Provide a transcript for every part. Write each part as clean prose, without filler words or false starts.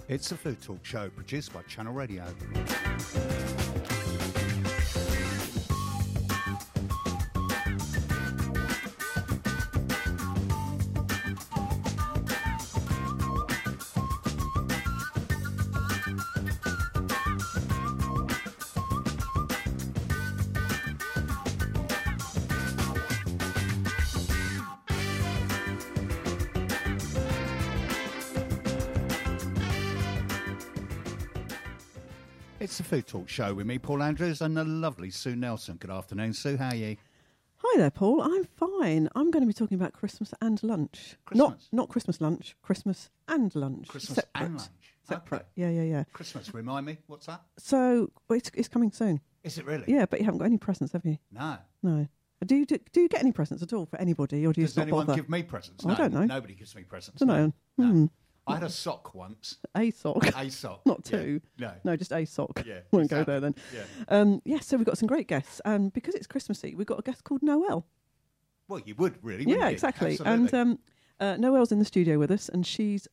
It's a food talk show produced by Channel Radio. It's a food talk show with me, Paul Andrews, and the lovely Sue Nelson. Good afternoon, Sue. How are you? Hi there, Paul. I'm fine. I'm going to be talking about Christmas and lunch. Christmas? Not Christmas lunch. Christmas and lunch. Christmas Separate. and lunch. Separate. Okay. Yeah. Christmas, remind me, what's that? So it's coming soon. Is it really? Yeah, but you haven't got any presents, have you? No. No. Do you get any presents at all for anybody, or do you Does just not anyone bother? give me presents? I don't know. Nobody gives me presents. Don't know. No. I had a sock once. A sock. A sock. Not two. Yeah. No, just a sock. Yeah, Won't go exactly. there then. Yeah. So we've got some great guests. Because it's Christmassy, we've got a guest called Noelle. Well, you would really, wouldn't Yeah, you? exactly. Absolutely. And Noelle's in the studio with us, and she's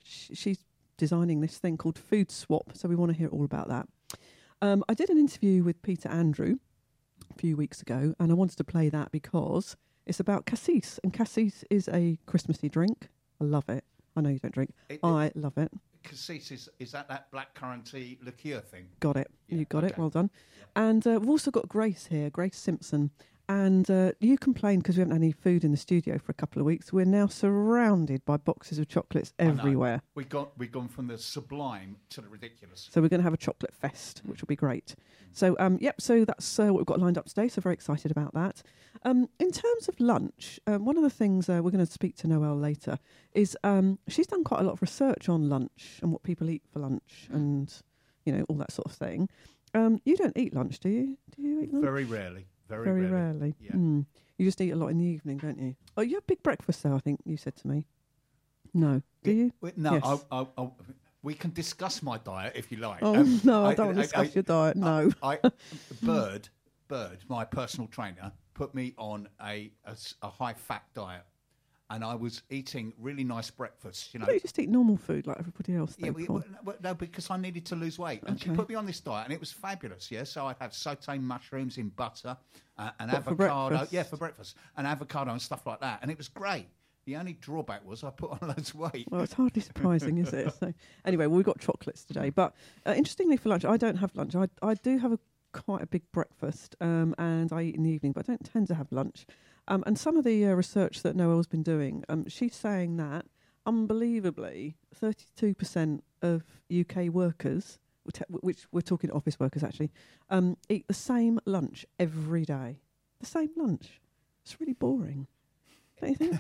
designing this thing called Food Swap. So we want to hear all about that. I did an interview with Peter Andrew a few weeks ago, and I wanted to play that because it's about cassis, and cassis is a Christmassy drink. I love it. I know you don't drink. I love it. Cassis, is that blackcurranty liqueur thing? Got it. Yeah, You got it. okay. Well done. And we've also got Grace here, Grace Simpson. And you complained because we haven't had any food in the studio for a couple of weeks. We're now surrounded by boxes of chocolates I know. everywhere. We've gone from the sublime to the ridiculous. So we're going to have a chocolate fest, which will be great. So, so that's what we've got lined up today. So very excited about that. In terms of lunch, one of the things we're going to speak to Noelle later is she's done quite a lot of research on lunch and what people eat for lunch and, all that sort of thing. You don't eat lunch, do you? Do you eat lunch? Very rarely. Very rarely. Yeah. You just eat a lot in the evening, don't you? Oh, you have big breakfast, though, I think you said to me. No. Do you? No, Yes. we can discuss my diet if you like. Oh, no, I don't want to discuss your diet. No. Bird, my personal trainer, put me on a high-fat diet. And I was eating really nice breakfasts, Don't you just eat normal food like everybody else? Yeah, though, Paul? no, because I needed to lose weight. And she Okay. put me on this diet, and it was fabulous, yeah? So I'd have sauteed mushrooms in butter, and What, for avocado. breakfast? Yeah, for breakfast. And avocado and stuff like that. And it was great. The only drawback was I put on loads of weight. Well, it's hardly surprising, is it? So, anyway, we've got chocolates today. But interestingly, for lunch, I don't have lunch. I do have quite a big breakfast, and I eat in the evening, but I don't tend to have lunch. And some of the research that Noelle's been doing, she's saying that, unbelievably, 32% of UK workers, which we're talking office workers actually, eat the same lunch every day. The same lunch. It's really boring. Don't you think?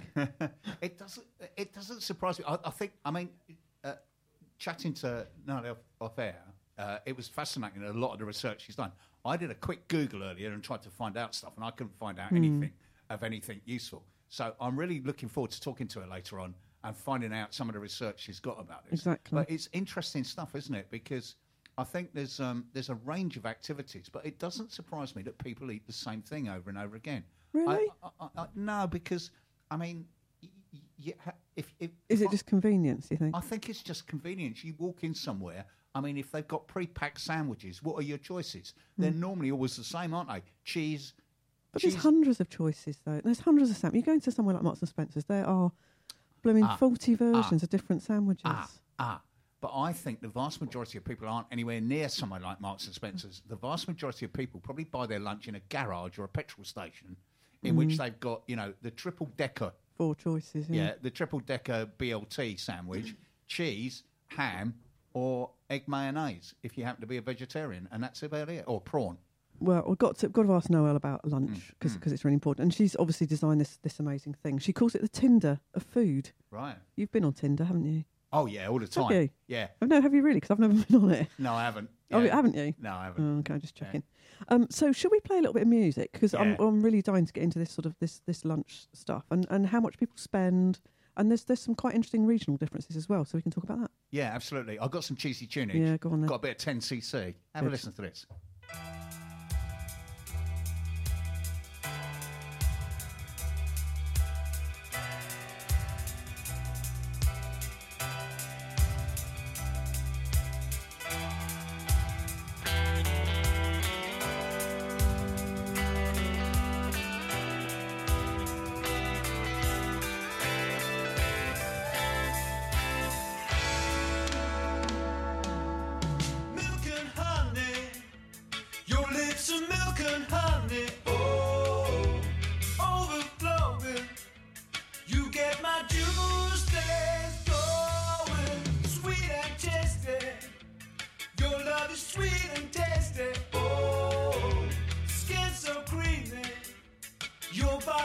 It doesn't surprise me. I think, chatting to Natalie off air, it was fascinating, a lot of the research she's done. I did a quick Google earlier and tried to find out stuff, and I couldn't find out anything of anything useful. So I'm really looking forward to talking to her later on and finding out some of the research she's got about this. Exactly. But it's interesting stuff, isn't it? Because I think there's a range of activities, but it doesn't surprise me that people eat the same thing over and over again. Really? No, because, Is it just convenience, do you think? I think it's just convenience. You walk in somewhere, if they've got pre-packed sandwiches, what are your choices? They're normally always the same, aren't they? Cheese. But there's hundreds of choices, though. There's hundreds of sandwiches. You go into somewhere like Marks and Spencer's, there are blooming 40 versions of different sandwiches. But I think the vast majority of people aren't anywhere near somewhere like Marks and Spencer's. The vast majority of people probably buy their lunch in a garage or a petrol station in which they've got, the triple-decker. 4 choices, Yeah, the triple-decker BLT sandwich, cheese, ham, or egg mayonnaise, if you happen to be a vegetarian, and that's about it. Or prawn. Well, we've got to ask Noelle about lunch because it's really important. And she's obviously designed this amazing thing. She calls it the Tinder of food. Right. You've been on Tinder, haven't you? Oh, yeah, all the time. Have you? Yeah. Oh, no, have you really? Because I've never been on it. No, I haven't. Oh, Yeah. haven't you? No, I haven't. Oh, okay, just checking. So should we play a little bit of music? Because Yeah. I'm really dying to get into this sort of this lunch stuff and how much people spend. And there's some quite interesting regional differences as well, so we can talk about that. Yeah, absolutely. I've got some cheesy tunage. Yeah, go on then. Got a bit of 10cc. Have a listen to this.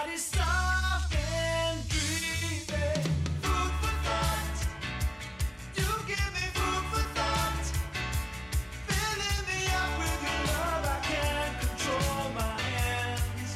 body soft and dreamy. Food for thought. You give me food for thought. Filling me up with your love, I can't control my hands.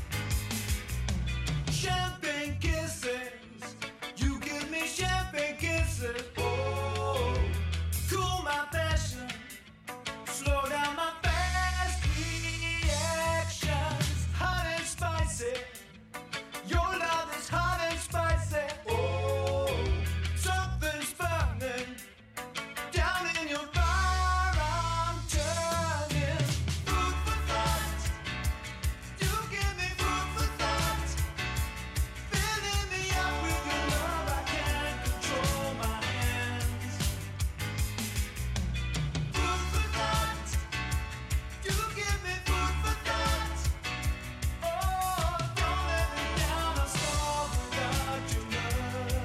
Champagne kisses. You give me champagne kisses. Oh, cool my passion. Slow down my fast reactions. Hot and spicy. Your love is hot and spicy. Oh, something's burning. Down in your fire, I'm turning. Food for thought. You give me food for thought. Filling me up with your love, I can't control my hands. Food for thought. You give me food for thought. Oh, don't let me down, I'll starve without your love.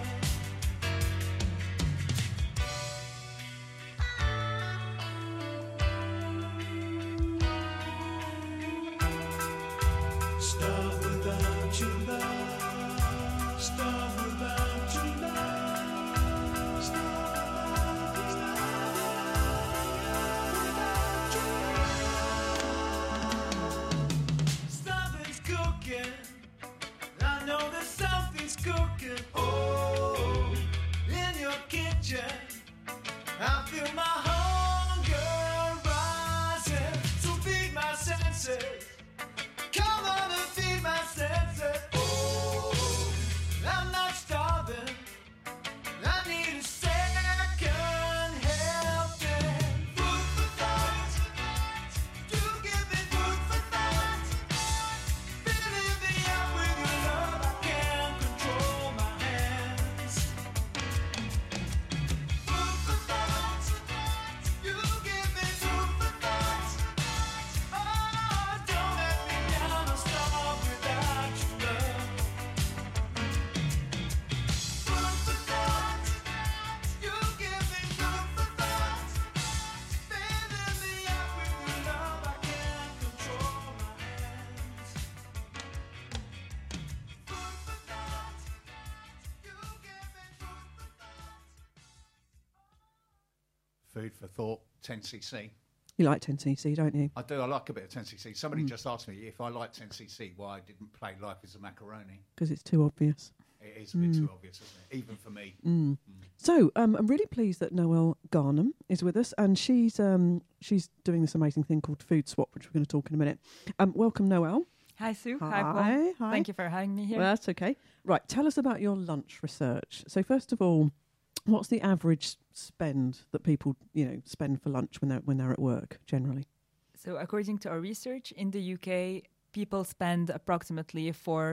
Starve without your love. Starve without your love. Starve without your love. Something's cooking. I know that something's cooking. Oh, in your kitchen. I feel my hunger rising. So feed my senses. Come on and feed my senses. Oh, I'm not starving. I need a second helping. Food for thought. You give me food for thought. Filling me up with your love, I can't control my hands. Food for thought. You give me food for thought. Oh, don't let me down, I'll starve without your love. Food for thought. You give me food for thought. Filling me up with your love, I can't control my hands. Food for thought. You give me food for thought. Food for thought, 10cc. You like 10cc, don't you? I do. I like a bit of 10cc. Somebody just asked me if I like 10cc, why I didn't play Life is a Macaroni. Because it's too obvious. It is a bit too obvious, isn't it? Even for me. So I'm really pleased that Noelle Garnham is with us, and she's doing this amazing thing called Food Swap, which we're going to talk in a minute. Welcome, Noelle. Hi, Sue. Hi, Paul. hi. Thank you for having me here. Well, that's okay. Right, tell us about your lunch research. So first of all, what's the average spend that people spend for lunch when they're at work generally? So according to our research, in the UK, people spend approximately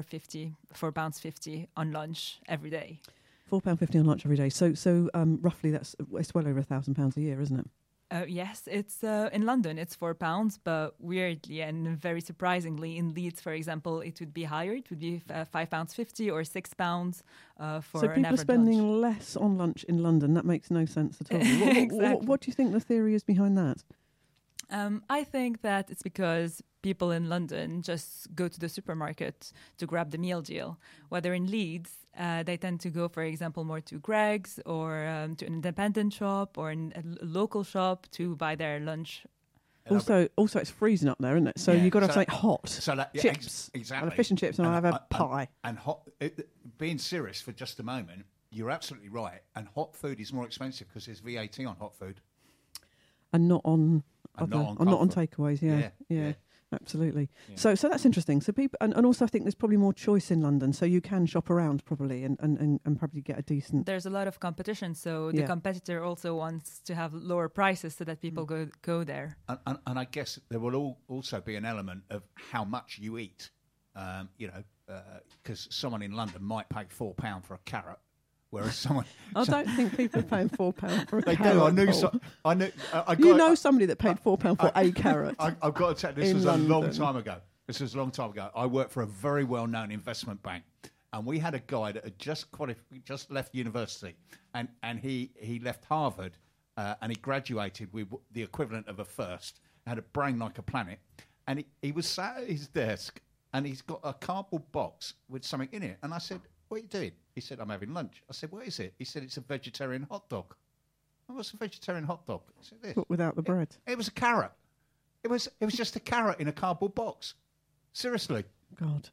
£4.50 on lunch every day. £4.50 on lunch every day. So roughly it's well over £1,000 a year, isn't it? Yes, it's in London it's £4, but weirdly and very surprisingly, in Leeds, for example, it would be higher. It would be £5.50 or £6 for so an people are average spending lunch. less on lunch in London. That makes no sense at all. Exactly. What do you think the theory is behind that? I think that it's because people in London just go to the supermarket to grab the meal deal. Whether in Leeds, they tend to go, for example, more to Greggs or to an independent shop or a local shop to buy their lunch. Also, it's freezing up there, isn't it? So you've got to have something hot. So Chips. exactly. I'll have fish and chips and I'll have a pie. And hot. Being serious for just a moment, you're absolutely right. And hot food is more expensive because there's VAT on hot food. And not on And other, not on or not on cold food. takeaways. Yeah. Absolutely. Yeah. So that's interesting. So people, and also I think there's probably more choice in London, so you can shop around probably and probably get a decent. There's a lot of competition, so the competitor also wants to have lower prices so that people go there. And I guess there will also be an element of how much you eat. Because someone in London might pay £4 for a carrot, whereas someone. I don't think people are paying £4 for a They carrot. do. I knew. Paul. I knew. You know somebody that paid £4 for a carrot. I've got to tell you, this in was London. a long time ago. I worked for a very well-known investment bank, and we had a guy that had just left university, and he left Harvard, and he graduated with the equivalent of a first, had a brain like a planet, and he was sat at his desk and he's got a cardboard box with something in it. And I said, "What are you doing?" He said, "I'm having lunch." I said, "What is it?" He said, "It's a vegetarian hot dog." "Oh, what's a vegetarian hot dog?" I said, "This." But without the bread. It was a carrot. It was just a carrot in a cardboard box. Seriously. God.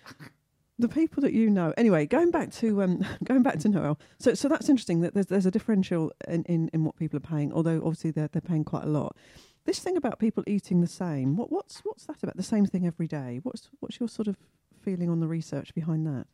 The people that you know. Anyway, going back to Noel. So that's interesting that there's a differential in what people are paying, although obviously they're paying quite a lot. This thing about people eating the same, what's that about? The same thing every day. What's your sort of feeling on the research behind that?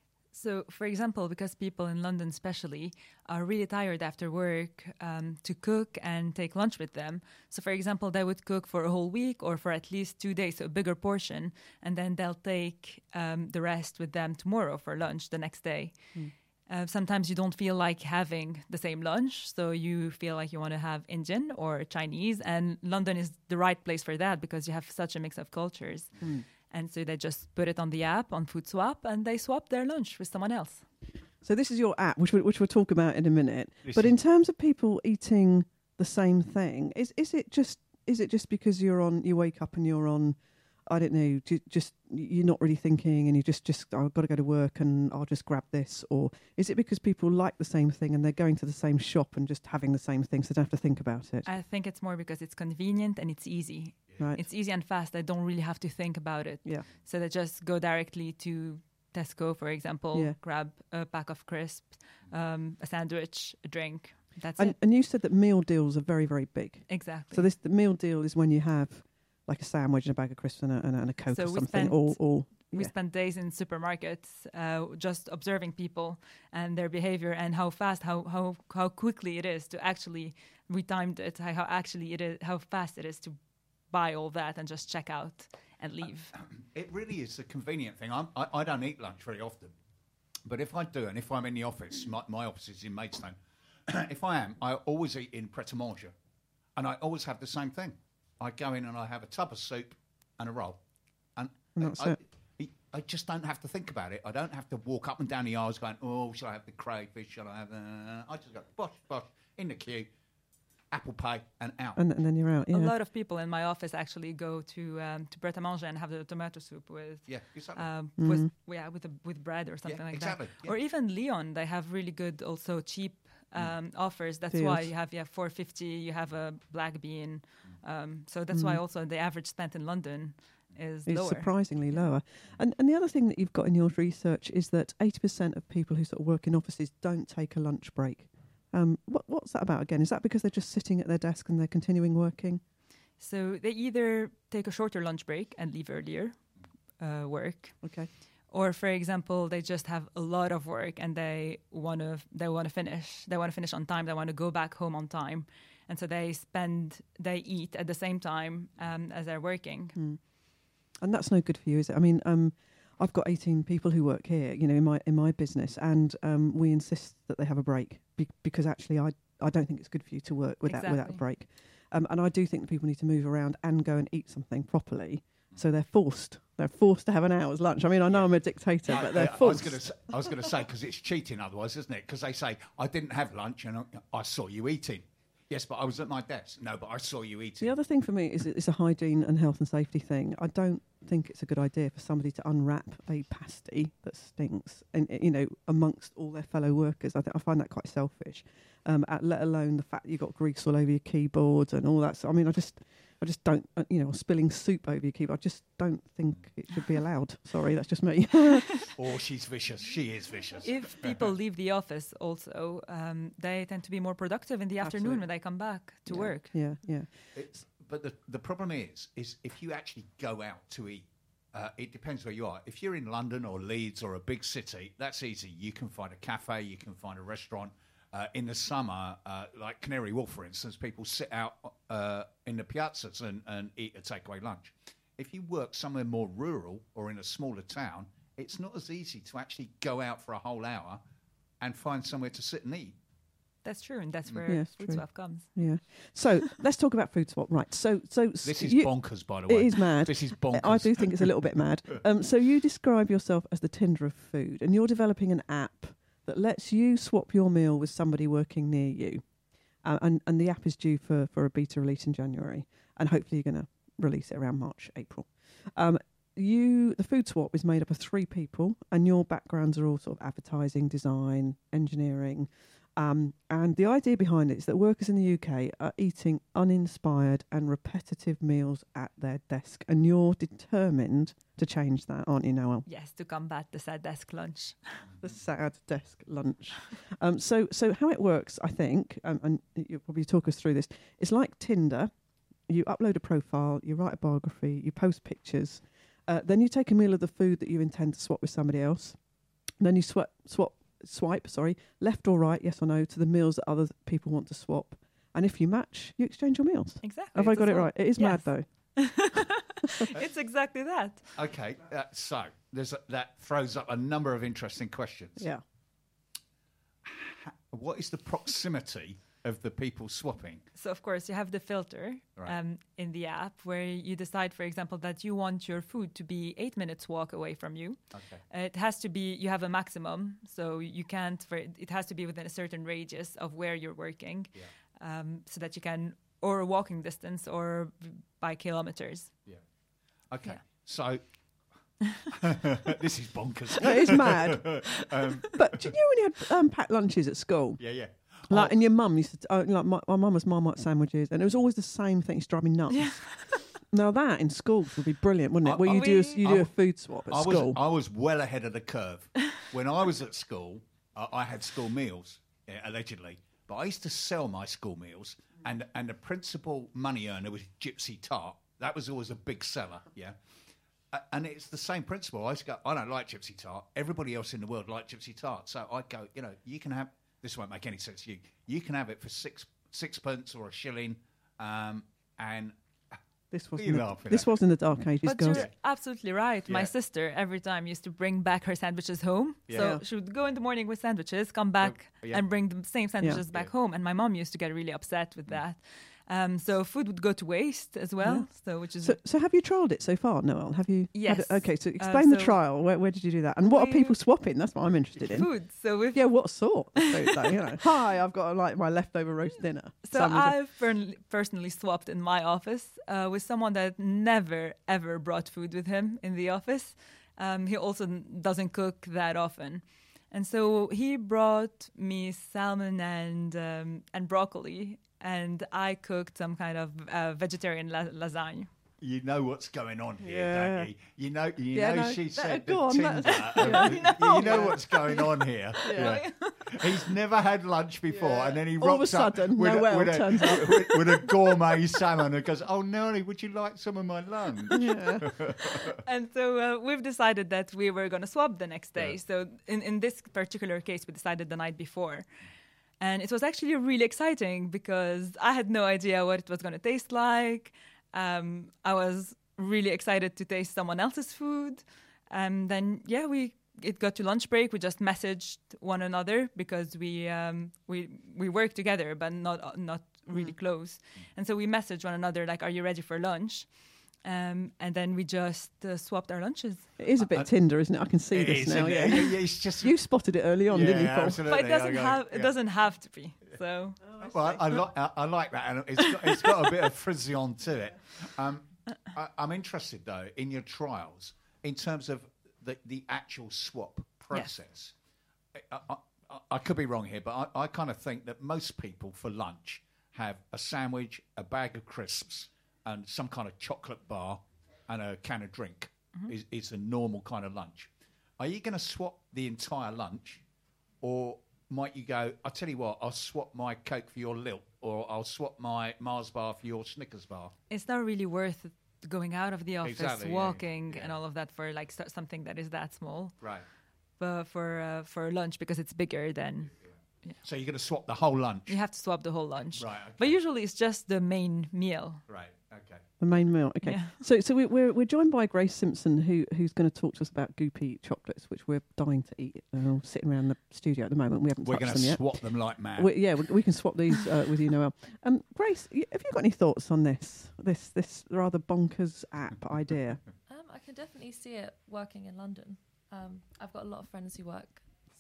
So, for example, because people in London especially are really tired after work to cook and take lunch with them. So, for example, they would cook for a whole week or for at least 2 days, so a bigger portion, and then they'll take the rest with them tomorrow for lunch the next day. Sometimes you don't feel like having the same lunch, so you feel like you want to have Indian or Chinese, and London is the right place for that because you have such a mix of cultures. And so they just put it on the app, on Food Swap, and they swap their lunch with someone else. So this is your app, which we'll talk about in a minute. But in terms of people eating the same thing, is it just because you wake up and you're on, I don't know, just you're not really thinking and you just I've got to go to work and I'll just grab this, or is it because people like the same thing and they're going to the same shop and just having the same thing so they don't have to think about it? I think it's more because it's convenient and it's easy. Right. It's easy and fast. I don't really have to think about it. Yeah. So they just go directly to Tesco, for example, grab a pack of crisps, a sandwich, a drink. That's it. And you said that meal deals are very, very big. Exactly. So the meal deal is when you have like a sandwich and a bag of crisps and a Coke So or we something. We spend days in supermarkets just observing people and their behavior and how fast, how quickly it is to actually, we timed it, how fast it is to buy all that and just check out and leave. It really is a convenient thing. I don't eat lunch very often, but if I do, and if I'm in the office, my office is in Maidstone, if I am, I always eat in Pret-a-Manger, and I always have the same thing. I go in and I have a tub of soup and a roll, and that's it. I just don't have to think about it. I don't have to walk up and down the aisles going, "Oh, shall I have the crayfish? Shall I have the..." I just go, bosh, in the queue, Apple Pay, and out. And then you're out, yeah. A lot of people in my office actually go to Pret-a-Manger and have the tomato soup with exactly. with bread or something like exactly, that. yeah. Or even Leon, they have really good, also cheap offers. That's Deals. why you have $4.50. You have a black bean. So that's why also the average spent in London is It's lower. surprisingly lower. And the other thing that you've got in your research is that 80% of people who sort of work in offices don't take a lunch break. What's that about again? Is that because they're just sitting at their desk and they're continuing working? So they either take a shorter lunch break and leave earlier work. Okay. Or, for example, they just have a lot of work and they want to finish. They want to finish on time. They want to go back home on time, and so they eat at the same time as they're working. And that's no good for you, is it? I mean, I've got 18 people who work here, in my business, and we insist that they have a break because actually, I don't think it's good for you to work without a break. And I do think that people need to move around and go and eat something properly. So they're forced to have an hour's lunch. I mean, I know I'm a dictator, but they're forced. I was going to say, because it's cheating otherwise, isn't it? Because they say, "I didn't have lunch and I saw you eating." Yes, but I was at my desk. No, but I saw you eating. The other thing for me is it's a hygiene and health and safety thing. I don't think it's a good idea for somebody to unwrap a pasty that stinks, and amongst all their fellow workers. I find that quite selfish. Let alone the fact that you've got grease all over your keyboard and all that. So, I mean, I just don't, spilling soup over your keyboard. I just don't think it should be allowed. Sorry, that's just me. Oh, she's vicious. She is vicious. If people leave the office also, they tend to be more productive in the afternoon when they come back to work. Yeah. But the problem is if you actually go out to eat, it depends where you are. If you're in London or Leeds or a big city, that's easy. You can find a cafe, you can find a restaurant. In the summer, like Canary Wharf, for instance, people sit out in the piazzas and eat a takeaway lunch. If you work somewhere more rural or in a smaller town, it's not as easy to actually go out for a whole hour and find somewhere to sit and eat. That's true, and that's where Food Swap comes. Yeah. So let's talk about Food Swap. Right. So this is bonkers, by the way. It is mad. This is bonkers. I do think it's a little bit mad. So you describe yourself as the Tinder of food, and you're developing an app that lets you swap your meal with somebody working near you. And the app is due for a beta release in January. And hopefully you're going to release it around March, April. the food swap is made up of 3 people, and your backgrounds are all sort of advertising, design, engineering. And the idea behind it is that workers in the UK are eating uninspired and repetitive meals at their desk. And you're determined to change that, aren't you, Noel? Yes, to combat the sad desk lunch. The sad desk lunch. So how it works, I think, and you'll probably talk us through this, it's like Tinder. You upload a profile, you write a biography, you post pictures. Then you take a meal of the food that you intend to swap with somebody else. Then you swipe left or right, yes or no, to the meals that other people want to swap. And if you match, you exchange your meals. Exactly. Have I got it right? It is mad, though. It's exactly that. Okay, so that throws up a number of interesting questions. Yeah. What is the proximity of the people swapping? So, of course, you have the filter Right. in the app where you decide, for example, that you want your food to be 8 minutes walk away from you. Okay. It has to be, you have a maximum, so you can't, it has to be within a certain radius of where you're working, so that you can, or a walking distance or by kilometers. Yeah. Okay. Yeah. So this is bonkers. It is mad. But do you know when you had packed lunches at school? Yeah. Like, and your mum used to, like my mum was Marmite sandwiches, and it was always the same thing. It's driving me nuts. Yeah. Now that in schools would be brilliant, wouldn't it? Where you We- do a food swap at school. I was well ahead of the curve. When I was at school, I had school meals, allegedly, but I used to sell my school meals, and the principal money earner was Gypsy Tart. That was always a big seller, yeah. And it's the same principle. I used to go, I don't like Gypsy Tart. Everybody else in the world liked Gypsy Tart. So I'd go, you can have, this won't make any sense to you, you can have it for sixpence or a shilling, and This was You laughing this at? was in the dark ages, But girls. you're absolutely right. My Yeah. sister every time used to bring back her sandwiches home. Yeah. So she would go in the morning with sandwiches, come back yeah. and bring the same sandwiches back home. And my mom used to get really upset with that. So food would go to waste as well. So which is So have you trialled it so far, Noel? Have you? had Yes. it- Okay, so explain the so trial. Where did you do that? And what are we- people swapping? That's what I'm interested in. food. So with Yeah, what sort of food, though? Hi, I've got like my leftover roast dinner. So Sandwich. I've personally swapped in my office with someone that never ever brought food with him in the office. He also doesn't cook that often, and so he brought me salmon and broccoli, and I cooked some kind of vegetarian lasagna. you know what's going on here, Yeah. don't you? You know, Yeah, no, she said go on, Tinder. that's- You know what's going on here. Yeah. He's never had lunch before, Yeah. and then he All of a rocks up sudden, with, Noel with, turns up. with a gourmet salmon and goes, "Oh, Nelly, would you like some of my lunch?" Yeah. And so we've decided that we were going to swap the next day. Yeah. So in this particular case, we decided the night before. And it was actually really exciting because I had no idea what it was going to taste like. I was really excited to taste someone else's food. And then, it got to lunch break. We just messaged one another because we work together, but not really close. And so we messaged one another like, "Are you ready for lunch?" And then we just swapped our lunches. It is a bit Tinder, isn't it? I can see It this is, now. isn't Yeah. it? Yeah, it's just. You spotted it early on, didn't you, Paul? absolutely. But it doesn't I go, have yeah. it doesn't have to be. So Well, I like that, and it's got a bit of frisson to it. I'm interested though in your trials in terms of the actual swap process. I could be wrong here, but I kind of think that most people for lunch have a sandwich, a bag of crisps, and some kind of chocolate bar and a can of drink. Is a normal kind of lunch. Are you going to swap the entire lunch, or might you go, I'll tell you what, I'll swap my Coke for your Lilt, or I'll swap my Mars bar for your Snickers bar? it's not really worth going out of the office, Exactly, yeah, walking, yeah. and all of that for like something that is that small. Right. But for lunch, because it's bigger, then So you're going to swap the whole lunch? you have to swap the whole lunch. Right, okay. But usually it's just the main meal. Right, okay. The main meal. Okay. Yeah. So we're joined by Grace Simpson, who's going to talk to us about goopy chocolates, which we're dying to eat. They're all sitting around the studio at the moment. We haven't We're touched going them to yet. swap them like mad. We can swap these with you, Noel. Grace, have you got any thoughts on this rather bonkers app idea? I can definitely see it working in London. I've got a lot of friends who work,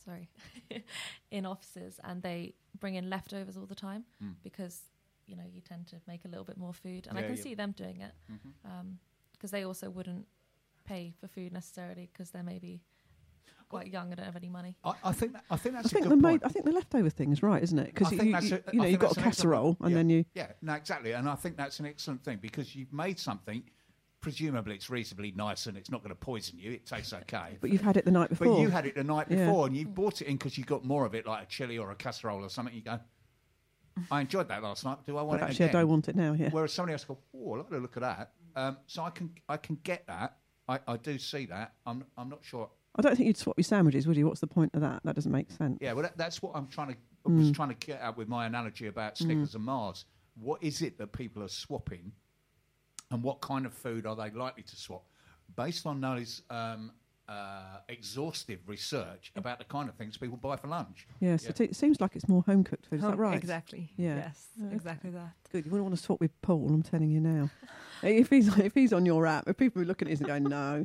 in offices, and they bring in leftovers all the time because, you tend to make a little bit more food. And I Yeah, can yeah. see them doing it because they also wouldn't pay for food necessarily because they're maybe quite young and don't have any money. I think that's I a think good point. I think the leftover thing is right, isn't it? Because I think that's a- I think you've got that's a an excellent casserole point. and then you. Yeah, no, exactly. And I think that's an excellent thing because you've made something, presumably it's reasonably nice and it's not going to poison you. It tastes okay. But you've had it the night before. But you had it the night Yeah. before and you bought it in because you got more of it, like a chili or a casserole or something. You go, I enjoyed that last night. Do I want But it actually, again? I don't want it now. Yeah. Whereas somebody else go, oh, I'll have a look at that. So I can get that. I do see that. I'm not sure. I don't think you'd swap your sandwiches, would you? What's the point of that? That doesn't make sense. Yeah, well, that's what I'm trying to Hmm. was trying to get at with my analogy about Snickers and Mars. What is it that people are swapping, and what kind of food are they likely to swap? Based on those exhaustive research about the kind of things people buy for lunch. Yes, it seems like it's more home cooked food. Is that Home- right? Exactly. Yeah. Yes, exactly that. Good. You wouldn't want to swap with Paul. I'm telling you now. if he's on your app, if people are looking at it and going, no,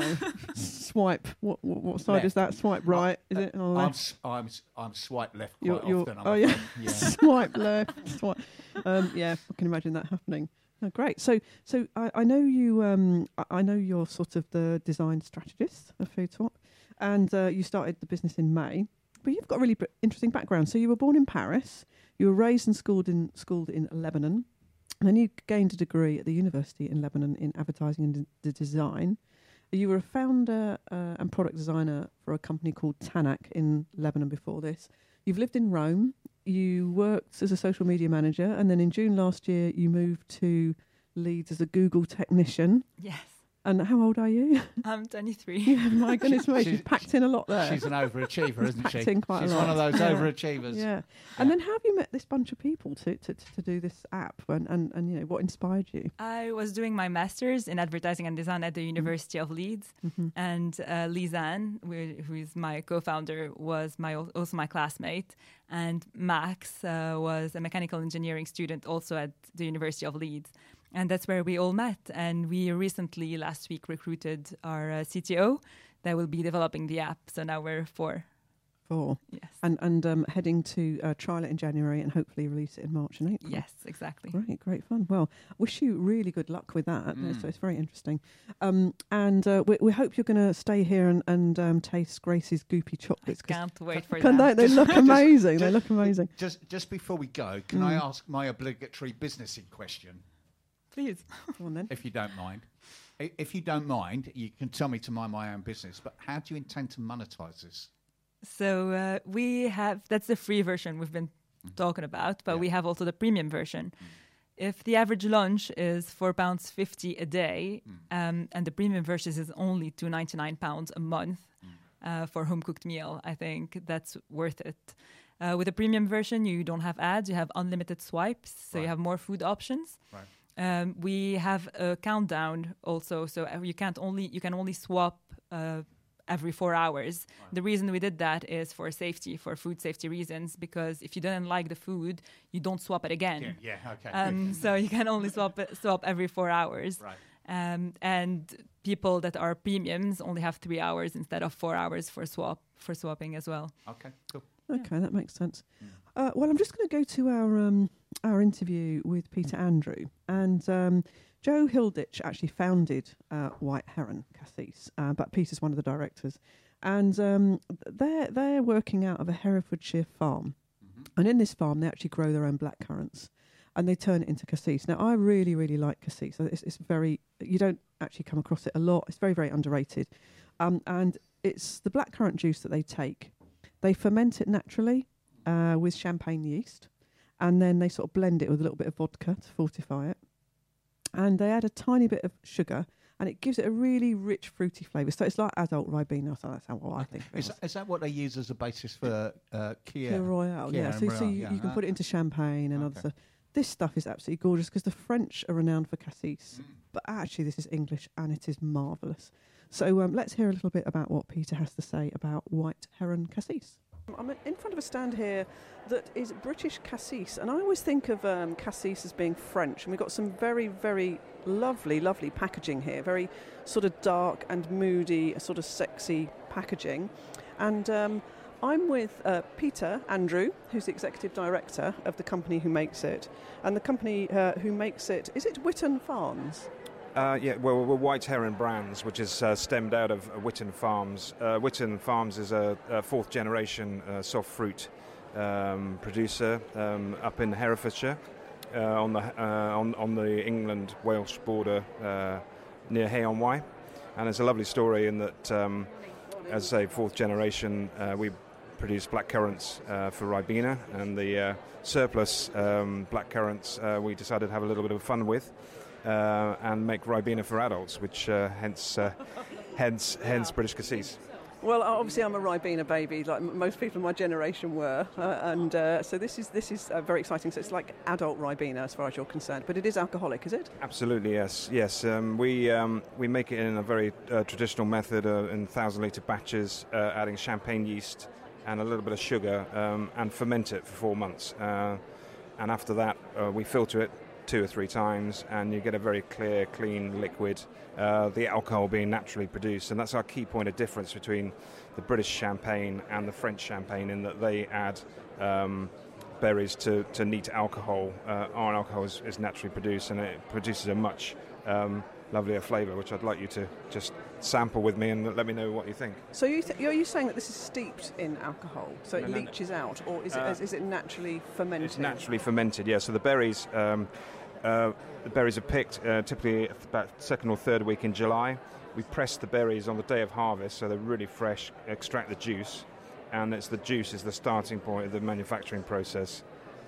swipe. What side Left. is that? Swipe right? Is it? Or left? I'm swipe left You're- quite you're- often. I'm oh yeah. afraid. Swipe left. Swipe. Yeah, I can imagine that happening. Oh, great. So I know you. I know you're sort of the design strategist of Food Swap, and you started the business in May. But you've got a really interesting background. So you were born in Paris. You were raised and schooled in Lebanon, and then you gained a degree at the university in Lebanon in advertising and design. You were a founder and product designer for a company called Tanak in Lebanon before this. You've lived in Rome. You worked as a social media manager, and then in June last year, you moved to Leeds as a Google technician. Yes. And how old are you? I'm 23. Yeah, my goodness me, she's She's- packed in a lot there. She's an overachiever, isn't she? Packed in quite a She's lot. one of those Yeah. overachievers. Yeah. And then how have you met this bunch of people to do this app, and you know, what inspired you? I was doing my master's in advertising and design at the University of Leeds, and Lizanne, who is my co-founder, was also my classmate, and Max was a mechanical engineering student also at the University of Leeds. And that's where we all met. And we recently, last week, recruited our CTO that will be developing the app. So now we're 4. Yes. And heading to trial it in January and hopefully release it in March and April. Yes, exactly. Great fun. Well, wish you really good luck with that. It's very interesting. And we hope you're going to stay here and taste Grace's goopy chocolates. 'cause Can't wait for can that. they look amazing. They look amazing. Just before we go, can I ask my obligatory businessy question, Please. Go on then. if you don't mind? If you don't mind, you can tell me to mind my own business, but how do you intend to monetize this? So we have, that's the free version we've been talking about, but we have also the premium version. If the average lunch is £4.50 a day, and the premium version is only £299 a month for home cooked meal, I think that's worth it. With the premium version, you don't have ads, you have unlimited swipes, so you have more food options. Right. We have a countdown also, so you can only swap every 4 hours. The reason we did that is for safety, for food safety reasons, because if you didn't like the food, you don't swap it again. Yeah, okay. So you can only swap every 4 hours. Right. And people that are premiums only have 3 hours instead of 4 hours for swapping as well. Okay, cool. Okay, that makes sense. Well, I'm just going to go to our interview with Peter Andrew. And Joe Hilditch actually founded White Heron Cassis, but Peter's one of the directors. And they're working out of a Herefordshire farm. And in this farm, they actually grow their own blackcurrants. And they turn it into cassis. Now, I really, really like cassis. It's very, you don't actually come across it a lot. It's very, very underrated. And it's the blackcurrant juice that they take. They ferment it naturally with champagne yeast. And then they sort of blend it with a little bit of vodka to fortify it. And they add a tiny bit of sugar. And it gives it a really rich, fruity flavour. So it's like adult Ribena. So that's how I think of it. Is that what they use as a basis for Kir Royale, Kir yeah. and So Royale, you can put it into champagne and other Okay. stuff. This stuff is absolutely gorgeous because the French are renowned for cassis, but actually this is English and it is marvellous. So let's hear a little bit about what Peter has to say about White Heron Cassis. I'm in front of a stand here that is British cassis, and I always think of cassis as being French, and we've got some very, very lovely, lovely packaging here, very sort of dark and moody, sort of sexy packaging. And I'm with Peter Andrew, who's the executive director of the company who makes it. And the company who makes it, is it Whitton Farms? Well, we're White Heron Brands, which is stemmed out of Witton Farms. Witton Farms is a fourth generation soft fruit producer up in Herefordshire, on the England-Welsh border near Hay-on-Wye. And it's a lovely story in that, as I say, fourth generation, we produce black currants for Ribena, and the surplus black currants we decided to have a little bit of fun with. And make Ribena for adults, which hence British Cassis. Well, obviously I'm a Ribena baby, like most people in my generation were, so this is very exciting. So it's like adult Ribena as far as you're concerned, but it is alcoholic, is it? Absolutely, yes. We make it in a very traditional method in 1,000-litre batches, adding champagne yeast and a little bit of sugar, and ferment it for 4 months. And after that, we filter it 2 or 3 times, and you get a very clear, clean liquid, the alcohol being naturally produced. And that's our key point of difference between the British champagne and the French champagne, in that they add berries to neat alcohol. Our alcohol is naturally produced, and it produces a much lovelier flavour, which I'd like you to just sample with me and let me know what you think. So are you saying that this is steeped in alcohol, so it leaches out, or is it naturally fermented? It's naturally fermented, yeah. So the berries are picked typically about second or third week in July. We press the berries on the day of harvest, so they're really fresh, extract the juice, and it's the juice is the starting point of the manufacturing process.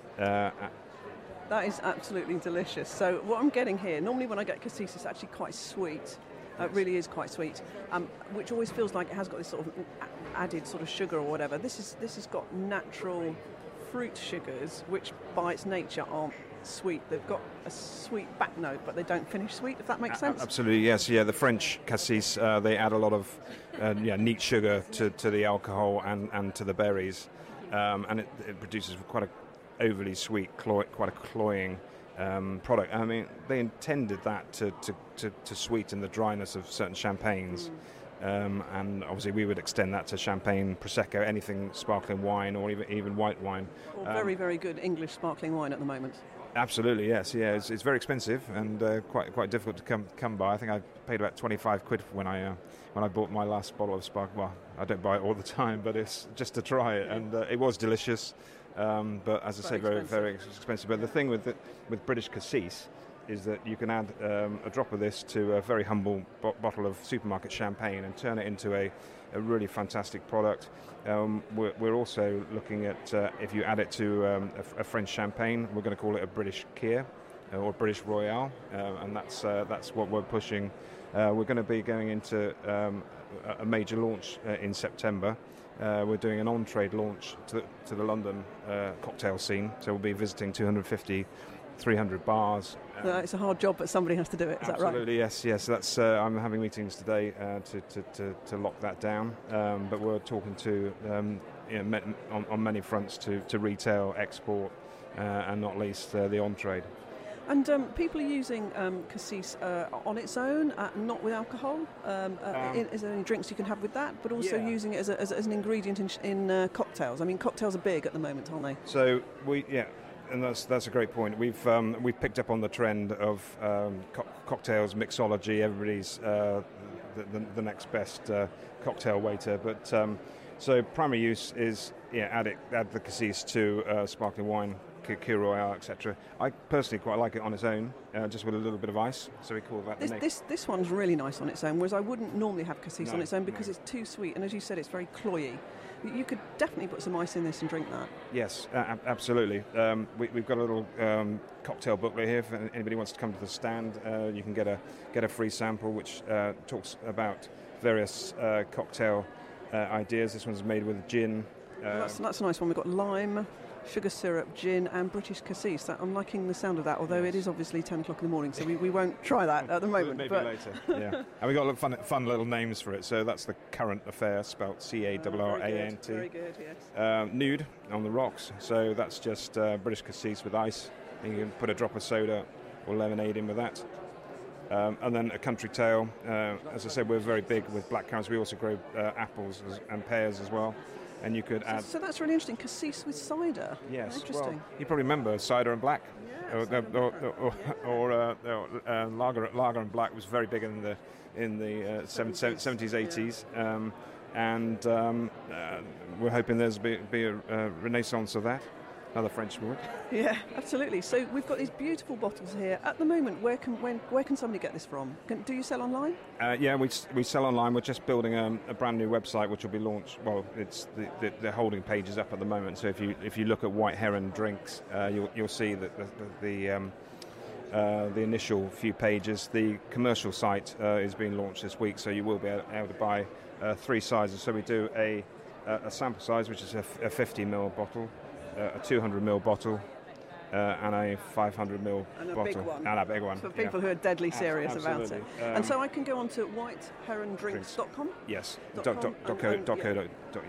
That is absolutely delicious. So what I'm getting here, normally when I get cassis, it's actually quite sweet. It really is quite sweet, which always feels like it has got this sort of added sort of sugar or whatever. This has got natural fruit sugars, which by its nature aren't sweet. They've got a sweet back note, but they don't finish sweet, if that makes sense. Absolutely, yes. Yeah, the French cassis, they add a lot of neat sugar to the alcohol and to the berries, and it produces quite a overly sweet, quite a cloying product. I mean, they intended that to sweeten the dryness of certain champagnes, and obviously we would extend that to champagne, prosecco, anything sparkling wine, or even white wine. Or very, very good English sparkling wine at the moment. Absolutely, yes. Yeah, it's very expensive and quite difficult to come by. I think I paid about 25 quid when I bought my last bottle of sparkling. Well, I don't buy it all the time, but it's just to try it, and it was delicious. But as I say, very expensive. But the thing with British Cassis is that you can add a drop of this to a very humble bottle of supermarket champagne and turn it into a really fantastic product. We're also looking at, if you add it to a French champagne, we're going to call it a British Kier or British Royale, and that's what we're pushing. We're going to be going into a major launch in September. We're doing an on-trade launch to the London cocktail scene, so we'll be visiting 250, 300 bars. It's a hard job, but somebody has to do it. Is that right? Absolutely, yes. That's I'm having meetings today to lock that down. But we're talking to on many fronts to retail, export, and not least the on-trade. And people are using cassis on its own, not with alcohol. Is there any drinks you can have with that? But also using it as an ingredient in cocktails. I mean, cocktails are big at the moment, aren't they? So and that's a great point. We've picked up on the trend of cocktails, mixology. Everybody's the next best cocktail waiter. But so primary use is add the cassis to sparkling wine, Kier Royale, etc. I personally quite like it on its own, just with a little bit of ice. So we call that this one's really nice on its own, whereas I wouldn't normally have cassis on its own because it's too sweet, and as you said, it's very cloyy. You could definitely put some ice in this and drink that. Yes, absolutely. We've got a little cocktail booklet here. If anybody wants to come to the stand, you can get a free sample which talks about various cocktail ideas. This one's made with gin. That's a nice one. We've got lime, sugar syrup, gin, and British cassis. I'm liking the sound of that, although it is obviously 10 o'clock in the morning, so we won't try that at the moment. Maybe later, yeah. And we got fun little names for it. So that's the Currant Affair, spelt Carrant. Very good, yes. Nude on the rocks. So that's just British cassis with ice. And you can put a drop of soda or lemonade in with that. And then a country tale. As I said, we're very big with black currants. We also grow apples and pears as well. And you could add. So that's really interesting. Cassis with cider. Yes. Interesting. Well, you probably remember cider and black, yes, or lager and black was very big in the 70s, 80s, and we're hoping there's be a renaissance of that. Another French word. Yeah, absolutely. So we've got these beautiful bottles here. At the moment, where can somebody get this from? Do you sell online? Yeah, we sell online. We're just building a brand new website which will be launched. Well, it's the holding page is up at the moment. So if you look at White Heron Drinks, you'll see that the initial few pages. The commercial site is being launched this week, so you will be able to buy 3 sizes. So we do a sample size, which is a 50ml bottle, a 200ml bottle, and a 500ml bottle. Big one. And a big one. For people who are deadly serious about it. Absolutely. And so I can go on to whiteherondrinks.com? Yes. .co.uk.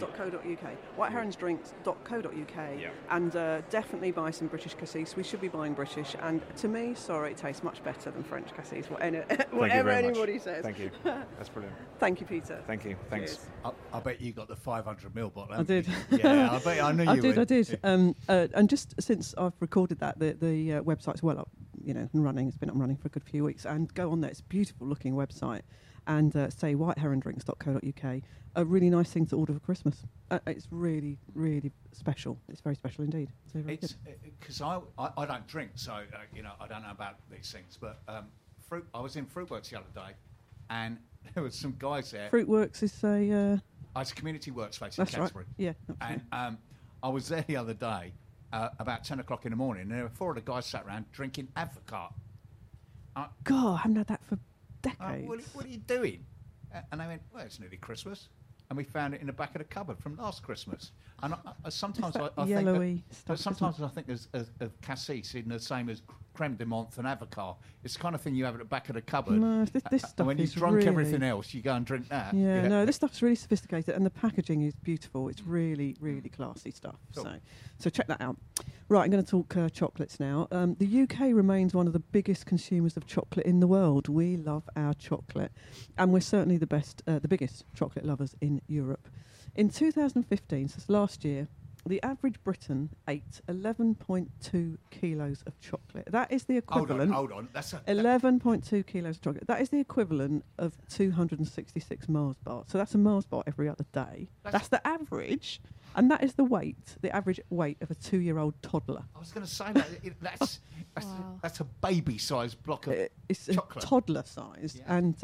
Whiteheronsdrinks.co.uk. Yeah. And definitely buy some British cassis. We should be buying British. And to me, sorry, it tastes much better than French cassis, whatever anybody says. Thank you. That's brilliant. Thank you, Peter. Thank you. Thanks. Cheers. I bet you got the 500ml bottle. I haven't did. you? Yeah, I bet I knew you would. I did. And just since I've recorded that, the website's well up, and running. It's been up and running for a good few weeks. And go on there. It's a beautiful looking website. And say whiteherondrinks.co.uk. A really nice thing to order for Christmas. It's really, really special. It's very special indeed. It's very good. Because I don't drink, so I don't know about these things. But I was in Fruitworks the other day, and there was some guys there. Fruitworks is a... It's a community workspace in That's right. Canterbury. Yeah, absolutely. And I was there the other day about 10 o'clock in the morning, and there were 4 of the guys sat around drinking Advocaat. God, I haven't had that for decades. What are you doing? And they went, well, it's nearly Christmas. And we found it in the back of the cupboard from last Christmas. And sometimes I think yellowy that, stuff. sometimes I think there's a cassis in the same as creme de menthe and Advocaat. It's the kind of thing you have at the back of the cupboard. No, this stuff and when you've is drunk really... everything else, you go and drink that. Yeah, no, this stuff's really sophisticated, and the packaging is beautiful. It's really, really classy stuff. Cool. So check that out. Right, I'm going to talk chocolates now. The UK remains one of the biggest consumers of chocolate in the world. We love our chocolate, and we're certainly the biggest chocolate lovers in Europe. In 2015, so last year, the average Briton ate 11.2 kilos of chocolate. That is the equivalent... Hold on. That's 11.2 kilos of chocolate. That is the equivalent of 266 Mars bars. So that's a Mars bar every other day. That's the average. And that is the average weight of a 2-year-old toddler. I was going to say that. That's a baby-sized block of it's chocolate. A toddler size. Yeah. And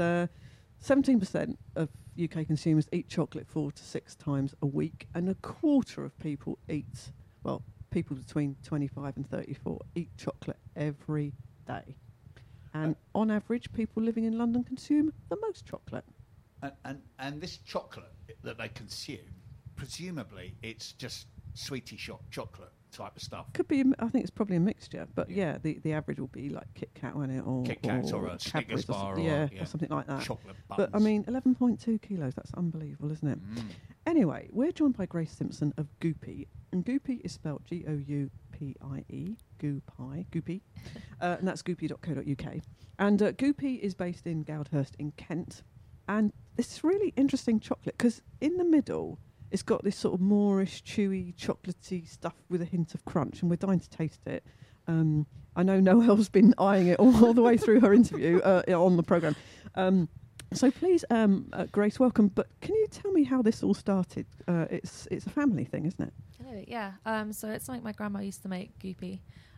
17% of UK consumers eat chocolate 4 to 6 times a week. And a quarter of people people between 25 and 34 eat chocolate every day. And on average, people living in London consume the most chocolate. And this chocolate that they consume, presumably it's just sweetie shop chocolate type of stuff. Could be, I think it's probably a mixture, but yeah, the average will be like Kit Kat, won't it? Or Kit Kat or a Snickers bar or something like that. Chocolate buttons. But I mean, 11.2 kilos, that's unbelievable, isn't it? Anyway, we're joined by Grace Simpson of Goopy, and Goopy is spelled Goupie, Goopy, and that's goopy.co.uk. And Goopy is based in Goudhurst in Kent, and this really interesting chocolate, because in the middle, it's got this sort of Moorish, chewy, chocolatey stuff with a hint of crunch, and we're dying to taste it. I know Noelle's been eyeing it all the way through her interview on the programme. So please, Grace, welcome. But can you tell me how this all started? It's a family thing, isn't it? Hello, yeah. So it's something my grandma used to make, Goopy.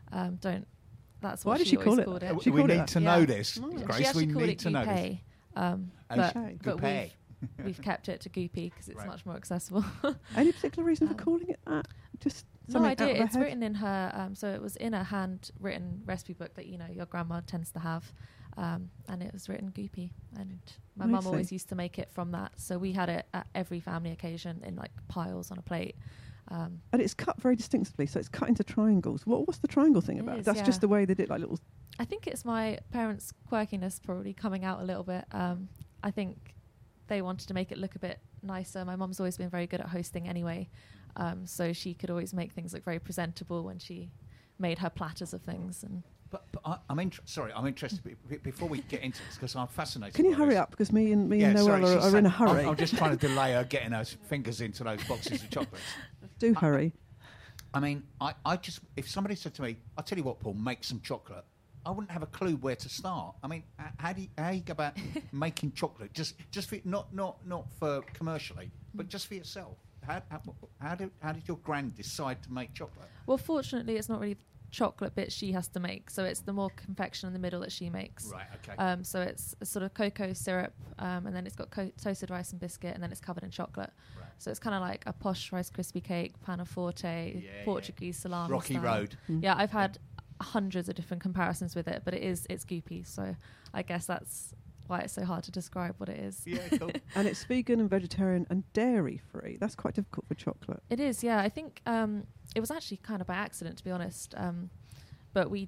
That's Why what did she she call always it? called it. She We called it need that. to know this, She Grace. We actually called need it to know this. Goupé, but Goupé. we've kept it to Goopy because it's Right. much more accessible. Any particular reason for calling it that? Just No something idea. out of her It's head? written in her, so it was in a handwritten recipe book that your grandma tends to have, and it was written Goopy. And my mum Amazing. always used to make it from that. So we had it at every family occasion in like piles on a plate. And it's cut very distinctively, so it's cut into triangles. What's the triangle thing It about? is, That's yeah. just the way they did like little... I think it's my parents' quirkiness probably coming out a little bit. I think they wanted to make it look a bit nicer. My mum's always been very good at hosting anyway, so she could always make things look very presentable when she made her platters of things. And But I'm interested before we get into this because I'm fascinated. Can you by hurry this. up? Because me and Yeah, Noelle sorry, she's are in a saying- hurry. I'm just trying to delay her getting her fingers into those boxes of chocolates. Do hurry. I mean, I just if somebody said to me, "I'll tell you what, Paul, make some chocolate," I wouldn't have a clue where to start. I mean, how do you go about making chocolate? Just for, not for commercially, but just for yourself. How did your gran decide to make chocolate? Well, fortunately, it's not really chocolate bit she has to make, so it's the more confection in the middle that she makes. Right. Okay. So it's a sort of cocoa syrup, and then it's got toasted rice and biscuit, and then it's covered in chocolate. Right. So it's kind of like a posh Rice Krispie cake, paneforte, Portuguese salami Rocky style. Road. Yeah, I've had hundreds of different comparisons with it, but it's goopy. So I guess that's why it's so hard to describe what it is. Yeah. Cool. And it's vegan and vegetarian and dairy free. That's quite difficult for chocolate. It is, yeah. I think it was actually kind of by accident, to be honest. But we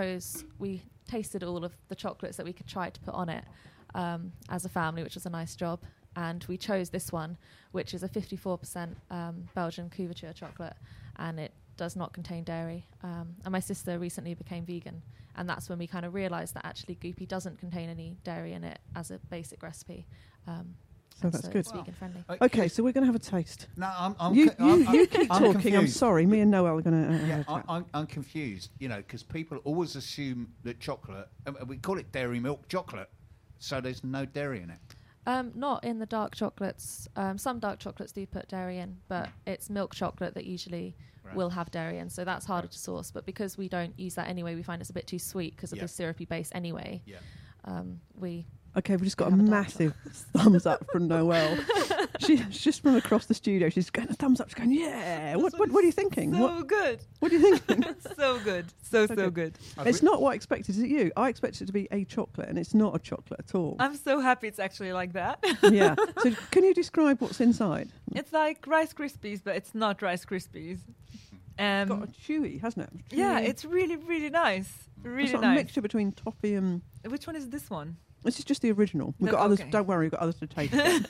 tasted all of the chocolates that we could try to put on it as a family, which was a nice job. And we chose this one, which is a 54% Belgian couverture chocolate, and it does not contain dairy. And my sister recently became vegan, and that's when we kind of realised that actually Goopy doesn't contain any dairy in it as a basic recipe. So that's good. It's vegan friendly. Okay, so we're going to have a taste. No, You keep I'm talking. I'm confused. sorry. Me and Noel are going to Yeah, have a chat. I'm confused, because people always assume that chocolate, we call it dairy milk chocolate, so there's no dairy in it. Not in the dark chocolates. Some dark chocolates do put dairy in, but it's milk chocolate that usually will have dairy in, so that's harder to source. But because we don't use that anyway, we find it's a bit too sweet because of the syrupy base anyway. Yeah. Okay, we've just got a have a dark massive thumbs up from Noelle. She's just from across the studio. She's going a thumbs up. She's going, yeah. What are you thinking? So good. What are you thinking? So good. So Okay. good. It's not what I expected, is it you? I expected it to be a chocolate, and it's not a chocolate at all. I'm so happy it's actually like that. Yeah. So can you describe what's inside? It's like Rice Krispies, but it's not Rice Krispies. It's got a chewy, hasn't it? Yeah, Chewy. it's really, really nice. Really It's like a nice. mixture between toffee and... Which one is this one? This is just the original. We've No, got others. okay. Don't worry, we've got others to taste.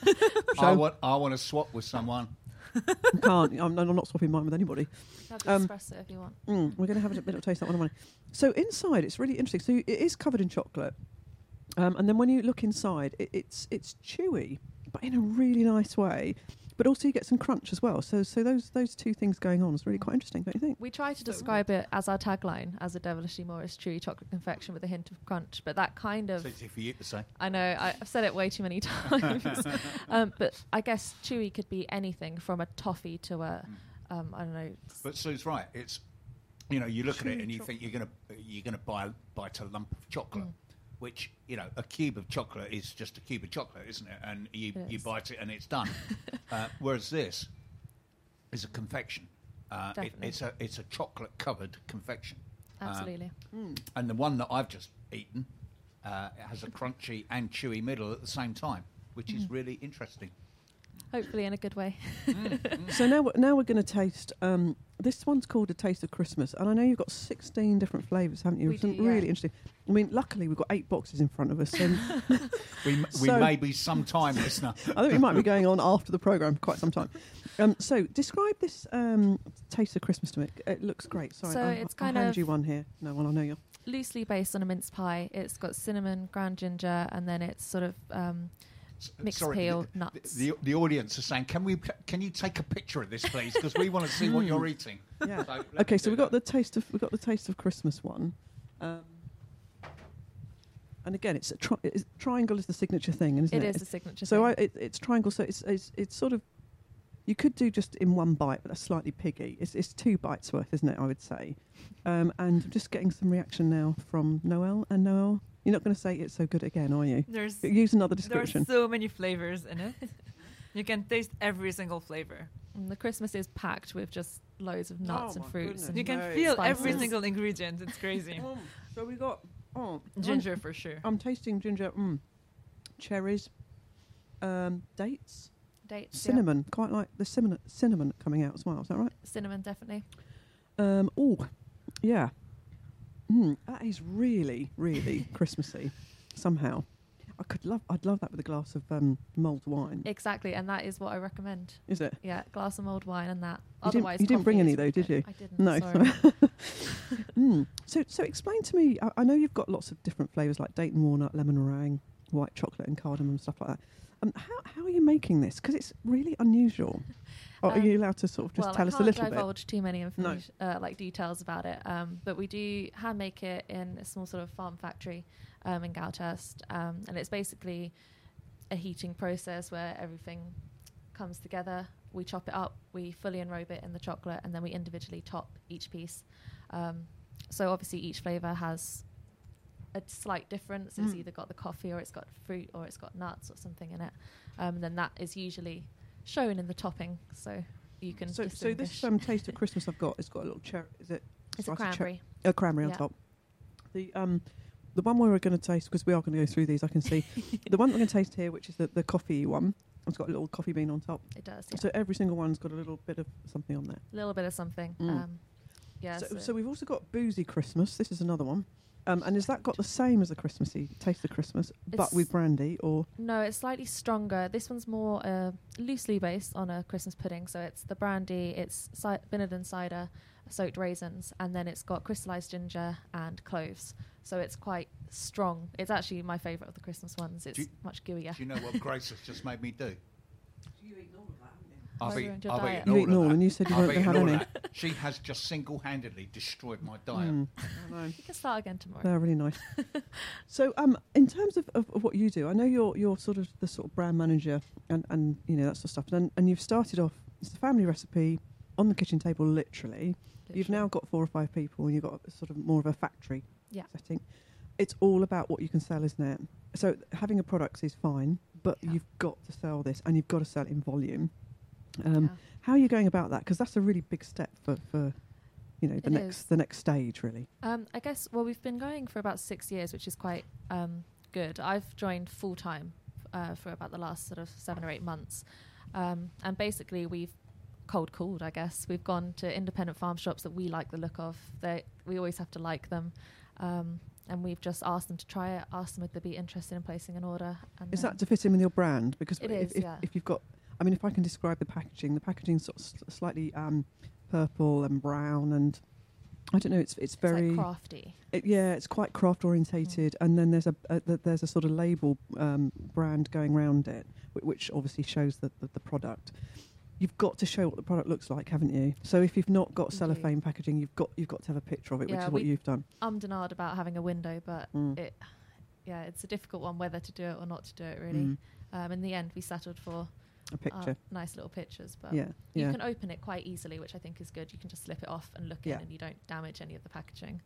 I want to swap with someone. Can't. I'm not swapping mine with anybody. Have the espresso if you want. We're going to have a bit of a taste of that one. So inside, it's really interesting. So it is covered in chocolate, and then when you look inside, it's chewy, but in a really nice way. But also you get some crunch as well. So those two things going on is really quite interesting, don't you think? We try to describe it as our tagline, as a devilishly Morris chewy chocolate confection with a hint of crunch, but that kind of... It's easy for you to say. I know, I've said it way too many times. But I guess chewy could be anything from a toffee to a, I don't know... But Sue's right. It's, you look at it and you think you're gonna bite a lump of chocolate. Which, a cube of chocolate is just a cube of chocolate, isn't it? And you bite it and it's done. Whereas this is a confection. It's a chocolate-covered confection. Absolutely. And the one that I've just eaten has a crunchy and chewy middle at the same time, which is really interesting. Hopefully in a good way. So now we're going to taste. This one's called A Taste of Christmas, and I know you've got 16 different flavours, haven't you? We Some do, really yeah. interesting. I mean, luckily we've got 8 boxes in front of us, and We So- may be some time, listener. I think we might be going on after the programme for quite some time. So describe this Taste of Christmas to me. It looks great. Sorry, So it's kind I'll hand of- you one here. No, well, I know you. Loosely based on a mince pie. It's got cinnamon, ground ginger, and then it's sort of mixed peel, nuts. The audience are saying, can you take a picture of this, please? Because we want to see what you're eating. Yeah. So let Okay, me so do we've got that. the taste of Christmas one, and again, it's triangle is the signature thing, isn't it? It is the signature So thing. it's triangle. So it's sort of, you could do just in one bite, but that's slightly piggy. It's 2 bites worth, isn't it? I would say. And I'm just getting some reaction now from Noelle. And Noelle, you're not going to say it's so good again, are you? Use another There are description. so many flavors in it. You can taste every single flavor. And the Christmas is packed with just loads of nuts Oh and my fruits. goodness. And You can No. feel every Spices. single ingredient. It's crazy. So we got Ginger for sure. I'm tasting ginger, cherries, dates, dates, yeah. cinnamon. Quite like the cinnamon coming out as well. Is that right? Cinnamon, definitely. Oh, yeah. That is really, really Christmassy. Somehow, I'd love that with a glass of mulled wine. Exactly, and that is what I recommend. Is it? Yeah, glass of mulled wine and that. You didn't- Otherwise, you didn't bring coffee any is though, really did good. you? I didn't. No. Sorry. So explain to me. I know you've got lots of different flavours like date and walnut, lemon meringue, white chocolate and cardamom, stuff like that. How are you making this? Because it's really unusual. Or are you allowed to sort of just tell us a little I bit? can't divulge too many information, like details about it. But we do hand make it in a small sort of farm factory in Galthurst, and it's basically a heating process where everything comes together. We chop it up, we fully enrobe it in the chocolate, and then we individually top each piece. So obviously each flavour has a slight difference. It's either got the coffee or it's got fruit or it's got nuts or something in it. And then that is usually shown in the topping, so you can distinguish. So this Taste of Christmas I've got, it's got a little cherry. Is it? It's a cranberry. A cranberry on top. The one we're going to taste, because we are going to go through these, I can see. The one we're going to taste here, which is the coffee one, it's got a little coffee bean on top. It does, yeah. So every single one's got a little bit of something on there. A little bit of something. Yeah. So we've also got Boozy Christmas. This is another one. And has that got the same as the Christmassy Taste of Christmas, but with brandy, or? No, it's slightly stronger. This one's more loosely based on a Christmas pudding. So it's the brandy, it's vinegar and cider, soaked raisins, and then it's got crystallized ginger and cloves. So it's quite strong. It's actually my favourite of the Christmas ones. It's much gooier. Do you know what Grace has just made me do? You eat all of that, haven't you? I've ruined your eaten diet. You eaten all, of that. and you said you I've weren't going to eaten have all any. of that. She has just single-handedly destroyed my diet. I know. You can start again tomorrow. They're really nice. So, in terms of what you do, I know you're sort of the sort of brand manager and you know that sort of stuff. And you've started off, it's a family recipe on the kitchen table, literally. You've now got 4 or 5 people, and you've got sort of more of a factory setting. It's all about what you can sell, isn't it? So having a product is fine, but you've got to sell this, and you've got to sell it in volume. How are you going about that? Because that's a really big step for you know, the next stage, really. I guess, well, we've been going for about 6 years, which is quite good. I've joined full-time for about the last sort of 7 or 8 months. And basically, we've cold called, I guess. We've gone to independent farm shops that we like the look of. We always have to like them. And we've just asked them to try it, asked them if they'd be interested in placing an order. And is that to fit in with your brand? Because if you've got, I mean, if I can describe the packaging's sort of slightly purple and brown, and I don't know, it's very like crafty. It's quite craft orientated, and then there's a sort of label brand going around it, which obviously shows the product. You've got to show what the product looks like, haven't you? So if you've not got cellophane packaging, you've got to have a picture of it, which is what you've done. I'm denied about having a window, but it's a difficult one whether to do it or not to do it, really. In the end, we settled for a picture, nice little pictures, but you can open it quite easily, which I think is good. You can just slip it off and look in, and you don't damage any of the packaging.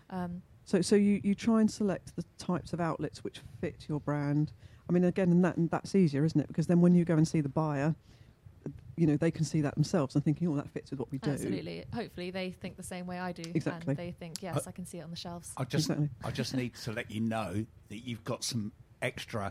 So you try and select the types of outlets which fit your brand. I mean, again, and that's easier, isn't it? Because then when you go and see the buyer, you know, they can see that themselves and thinking, oh, that fits with what we do. Absolutely. Hopefully they think the same way I do. Exactly. And they think, yes, I can see it on the shelves. I just need to let you know that you've got some extra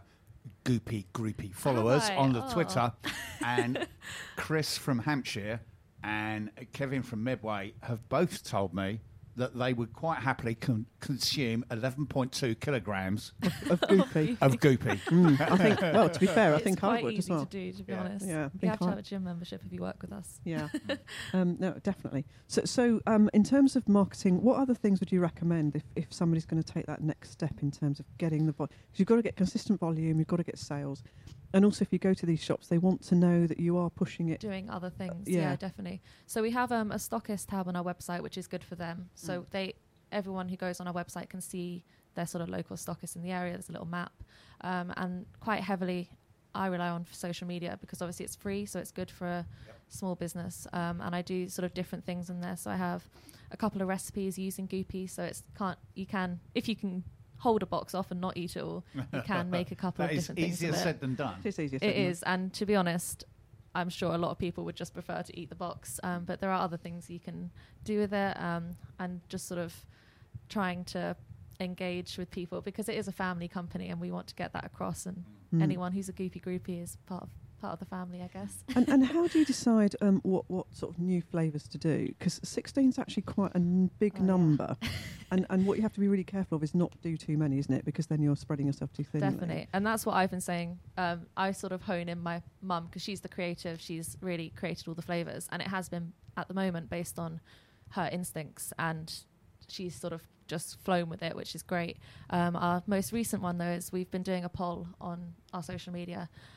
groupy followers on the Twitter. And Chris from Hampshire and Kevin from Medway have both told me that they would quite happily consume 11.2 kilograms of goopy. Of goopy. I think. Well, to be fair, I think I would as well. It's quite easy to do, to be honest. Yeah, you have to have a gym membership if you work with us. Yeah. No, definitely. So, in terms of marketing, what other things would you recommend if somebody's going to take that next step in terms of getting the volume? Because you've got to get consistent volume, you've got to get sales. And also, if you go to these shops, they want to know that you are pushing it. Doing other things, yeah, definitely. So we have a stockist tab on our website, which is good for them. So everyone who goes on our website can see their sort of local stockists in the area. There's a little map. And quite heavily, I rely on social media because obviously it's free, so it's good for a small business. And I do sort of different things in there. So I have a couple of recipes using Goopy. So you can hold a box off and not eat it all. You can make a couple of different things. That is easier said than done. It is easier said than done. It is, and to be honest, I'm sure a lot of people would just prefer to eat the box, but there are other things you can do with it, and just sort of trying to engage with people because it is a family company and we want to get that across, and anyone who's a goopy groupie is part of the family, I guess. And how do you decide what sort of new flavours to do? Because 16 is actually quite a big number. And what you have to be really careful of is not do too many, isn't it? Because then you're spreading yourself too thinly. Definitely. And that's what I've been saying. I sort of hone in my mum because she's the creative. She's really created all the flavours. And it has been, at the moment, based on her instincts. And she's sort of just flown with it, which is great. Our most recent one, though, is we've been doing a poll on our social media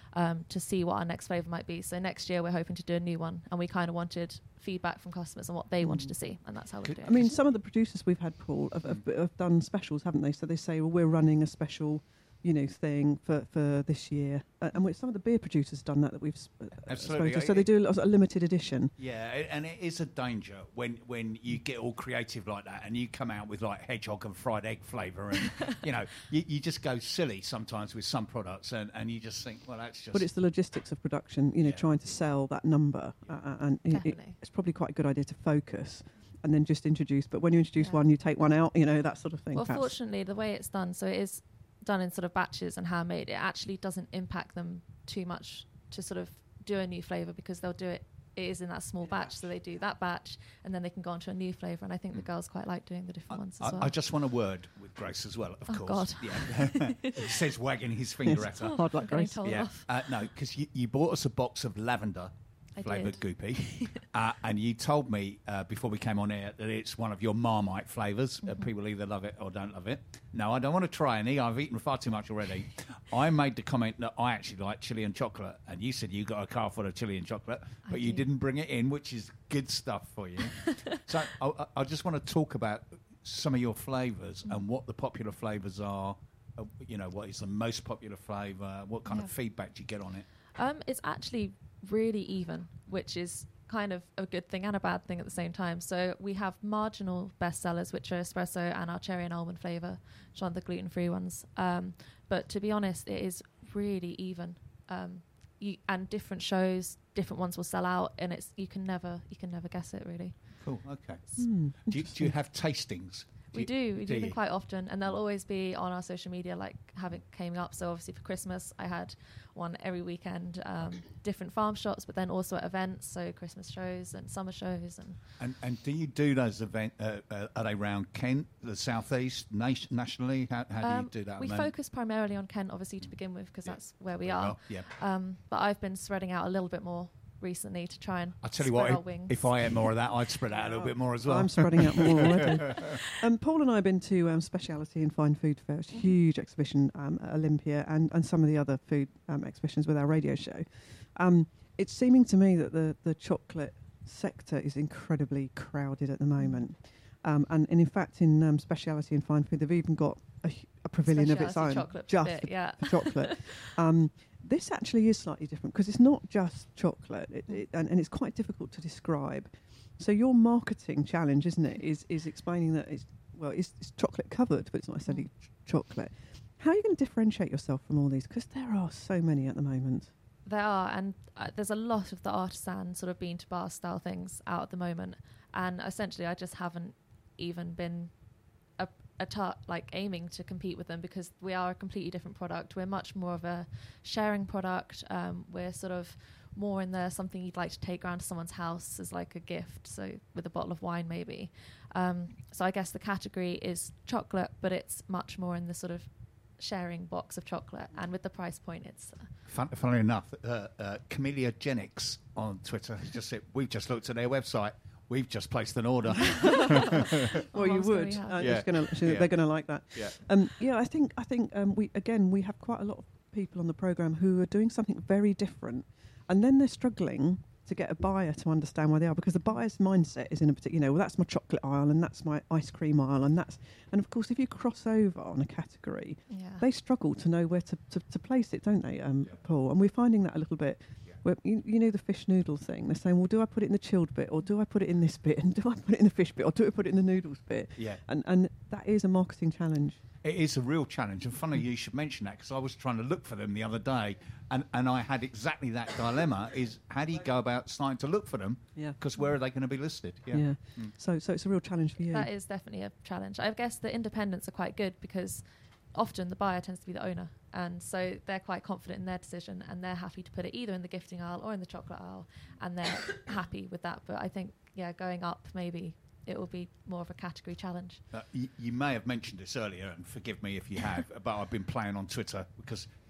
to see what our next flavour might be. So next year we're hoping to do a new one, and we kind of wanted feedback from customers on what they wanted to see, and that's how we're doing I mean, it. some of the producers we've had, Paul, have done specials, haven't they? So they say, well, we're running a special, thing for this year. And some of the beer producers have done that we've Absolutely. spoken to. So they do a limited edition. Yeah, and it is a danger when you get all creative like that and you come out with like hedgehog and fried egg flavour and, you just go silly sometimes with some products and you just think, well, that's just... But it's the logistics of production, trying to sell that number. And Definitely. it's probably quite a good idea to focus and then just introduce. But when you introduce one, you take one out, that sort of thing. Well, perhaps. fortunately, the way it's done, so it is done in sort of batches and handmade, it actually doesn't impact them too much to sort of do a new flavour, because they'll do it is in that small batch, so they do that batch and then they can go on to a new flavour, and I think the girls quite like doing the different ones as well. I just want a word with Grace as well, of course. God. Yeah. He says, wagging his finger at her. Hard luck, Getting Grace. told Yeah. off. No, because you bought us a box of lavender I flavoured did. goopy, and you told me before we came on air that it's one of your Marmite flavours. People either love it or don't love it. No, I don't want to try any. I've eaten far too much already. I made the comment that I actually like chili and chocolate, and you said you got a car full of chili and chocolate, but you do. didn't bring it in, which is good stuff for you. So I just want to talk about some of your flavours and what the popular flavours are. What is the most popular flavour? What kind of feedback do you get on it? It's actually really even, which is kind of a good thing and a bad thing at the same time. So we have marginal bestsellers, which are espresso and our cherry and almond flavour, which are the gluten-free ones. But to be honest, it is really even. And different shows, different ones will sell out, and you can never guess it really. Cool. Okay. Do you have tastings? We do them you? quite often, and they'll always be on our social media, like having came up. So obviously for Christmas, I had one every weekend, different farm shops, but then also at events, so Christmas shows and summer shows. And do you do those events? Are they around Kent, the southeast, nationally? How do you do that? We focus primarily on Kent, obviously, to begin with, because that's where we are. Well, yeah. But I've been spreading out a little bit more recently to try and I tell you spread our what, wings. if I had more of that, I'd spread out a little bit more as well. I'm spreading out more already. Paul and I have been to Speciality and Fine Food Fair. It's a huge exhibition at Olympia and some of the other food exhibitions with our radio show. It's seeming to me that the chocolate sector is incredibly crowded at the moment. And in fact, in Speciality and Fine Food, they've even got a pavilion of its Speciality own chocolate just bit, yeah. for chocolate. This actually is slightly different because it's not just chocolate, and it's quite difficult to describe. So your marketing challenge, isn't it, is explaining that it's chocolate covered, but it's not necessarily chocolate. How are you going to differentiate yourself from all these? Because there are so many at the moment. There are, and there's a lot of the artisan sort of bean to bar style things out at the moment, and essentially I just haven't even been aiming to compete with them, because we are a completely different product. We're much more of a sharing product. We're sort of more in there something you'd like to take around to someone's house as like a gift, so with a bottle of wine maybe. So I guess the category is chocolate, but it's much more in the sort of sharing box of chocolate, and with the price point it's Funnily enough, Camellia Genix on Twitter has just said, we've just looked at their website, we've just placed an order. Well, you Mom's would. gonna be They're going to like that. Yeah. I think we have quite a lot of people on the programme who are doing something very different, and then they're struggling to get a buyer to understand where they are, because the buyer's mindset is in a particular, well, that's my chocolate aisle and that's my ice cream aisle, and of course if you cross over on a category, they struggle to know where to place it, don't they, Paul? And we're finding that a little bit. Where, you know, the fish noodle thing, they're saying, well, do I put it in the chilled bit, or do I put it in this bit, and do I put it in the fish bit, or do I put it in the noodles bit? Yeah. And that is a marketing challenge. It is a real challenge, and funny you should mention that, because I was trying to look for them the other day, and I had exactly that dilemma, is how do you go about starting to look for them? Yeah. Because where are they going to be listed? Yeah. So it's a real challenge for you. That is definitely a challenge. I guess the independents are quite good, because often the buyer tends to be the owner, and so they're quite confident in their decision, and they're happy to put it either in the gifting aisle or in the chocolate aisle, and they're happy with that. But I think, going up, maybe it will be more of a category challenge. You may have mentioned this earlier, and forgive me if you have, but I've been playing on Twitter, because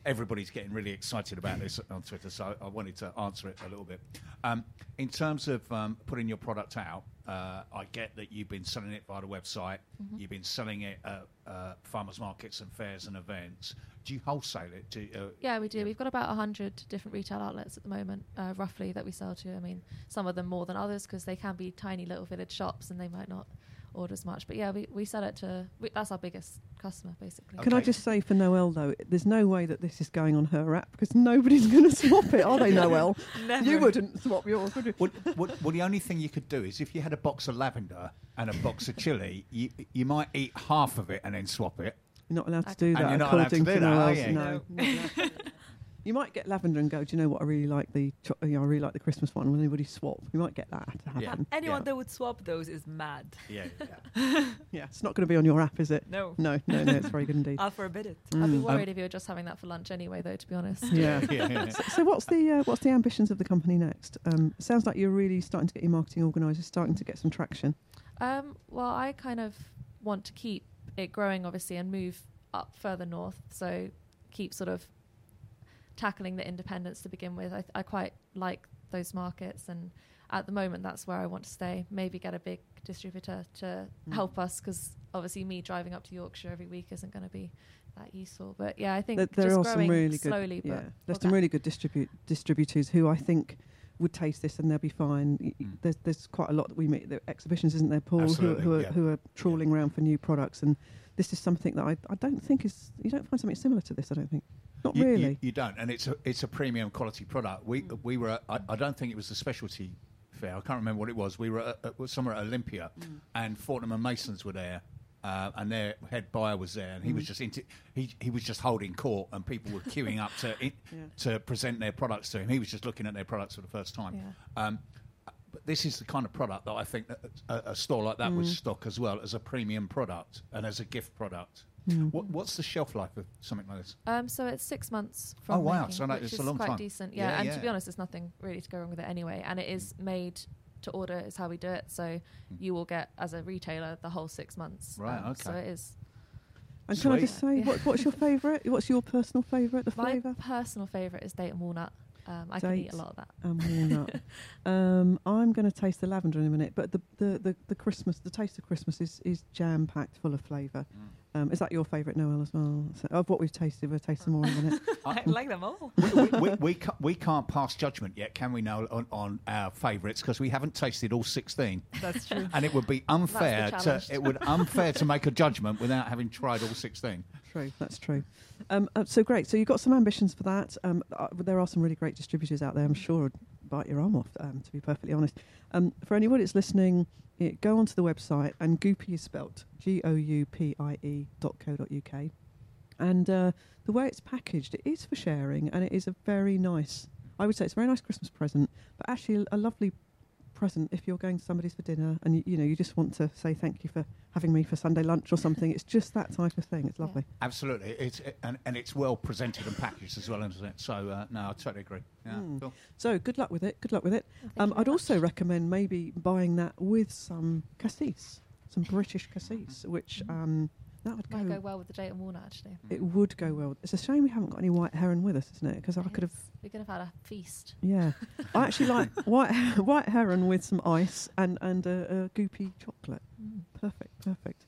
everybody's getting really excited about this on Twitter, so I wanted to answer it a little bit. In terms of putting your product out, I get that you've been selling it via the website. You've been selling it at farmers markets and fairs and events. Do you wholesale it? Yeah, we do. We've got about 100 different retail outlets at the moment, roughly, that we sell to. I mean, some of them more than others because they can be tiny little village shops and they might not order as much. But yeah, we sell it to... that's our biggest customer, basically. Can I just say for Noelle, though, there's no way that this is going on her app because nobody's going to swap it, are they, Noelle? Never. You wouldn't swap yours, would you? Well, the only thing you could do is if you had a box of lavender and a box of chili, you might eat half of it and then swap it. You're not allowed to do And that, you're not allowed to according do to that, are Noelle's. you? No. You might get lavender and go, do you know what, I really like I really like the Christmas one. When anybody swap, you might get that to happen. Anyone that would swap those is mad. Yeah. Yeah, it's not going to be on your app, is it? No. No, it's very good indeed. I'll forbid it. I'd be worried if you were just having that for lunch anyway, though, to be honest. Yeah. So what's the ambitions of the company next? Sounds like you're really starting to get your marketing organised, starting to get some traction. Well, I kind of want to keep it growing, obviously, and move up further north. So keep sort of tackling the independents to begin with. I quite like those markets, and at the moment that's where I want to stay. Maybe get a big distributor to help us, because obviously me driving up to Yorkshire every week isn't going to be that useful. But yeah, I think there just are growing some really slowly. good, But there's some really good distributors who I think would taste this and they'll be fine. There's quite a lot that we meet at the exhibitions, isn't there, Paul? Who are trawling around for new products, and this is something that I don't think is. You don't find something similar to this. I don't think. Not really. You don't, and it's a premium quality product. We were. I don't think it was the specialty fair. I can't remember what it was. We were somewhere at Olympia, and Fortnum and Masons were there, and their head buyer was there, and he was just he was just holding court, and people were queuing up to present their products to him. He was just looking at their products for the first time. Yeah. But this is the kind of product that I think that a store like that would stock as well as a premium product and as a gift product. What's the shelf life of something like this? So it's 6 months from wow. making, So no, which it's is a long quite time. decent. Yeah, And to be honest, there's nothing really to go wrong with it anyway. And it is made to order is how we do it. So you will get, as a retailer, the whole 6 months. Right, okay. So it is. And can I Sweet. just say, what's your favourite? What's your personal favourite? The My flavour? personal favourite is date and walnut. I can eat a lot of that. And walnut. I'm going to taste the lavender in a minute, but the Christmas, the taste of Christmas is jam packed, full of flavour. Is that your favourite, Noelle, as well? So, of what we've tasted, we'll taste some more in a minute. I like them all. we can't pass judgment yet, can we? Now on our favourites, because we haven't tasted all 16, That's true. and it would be unfair challenge. to make a judgment without having tried all 16. True, that's true. So great. So you've got some ambitions for that. There are some really great distributors out there. I'm sure would bite your arm off, to be perfectly honest. For anybody that's listening, go onto the website, and Goupie is spelt GOUPIE.co.uk. And the way it's packaged, it is for sharing, and it is a very nice, I would say it's a very nice Christmas present, but actually a lovely present if you're going to somebody's for dinner and you just want to say thank you for having me for Sunday lunch or something. It's just that type of thing. It's lovely. Absolutely, and it's well presented and packaged as well, isn't it? So no, I totally agree. Yeah, cool. So good luck with it. Good luck with it. Thank you I'd very also much. recommend maybe buying that with some cassis, some British cassis, which that would Might go. go well with the date and walnut, actually. It would go well. It's a shame we haven't got any white heron with us, isn't it? Because I could have. We could have had a feast. Yeah, I actually like white heron with some ice and a goopy chocolate. Perfect.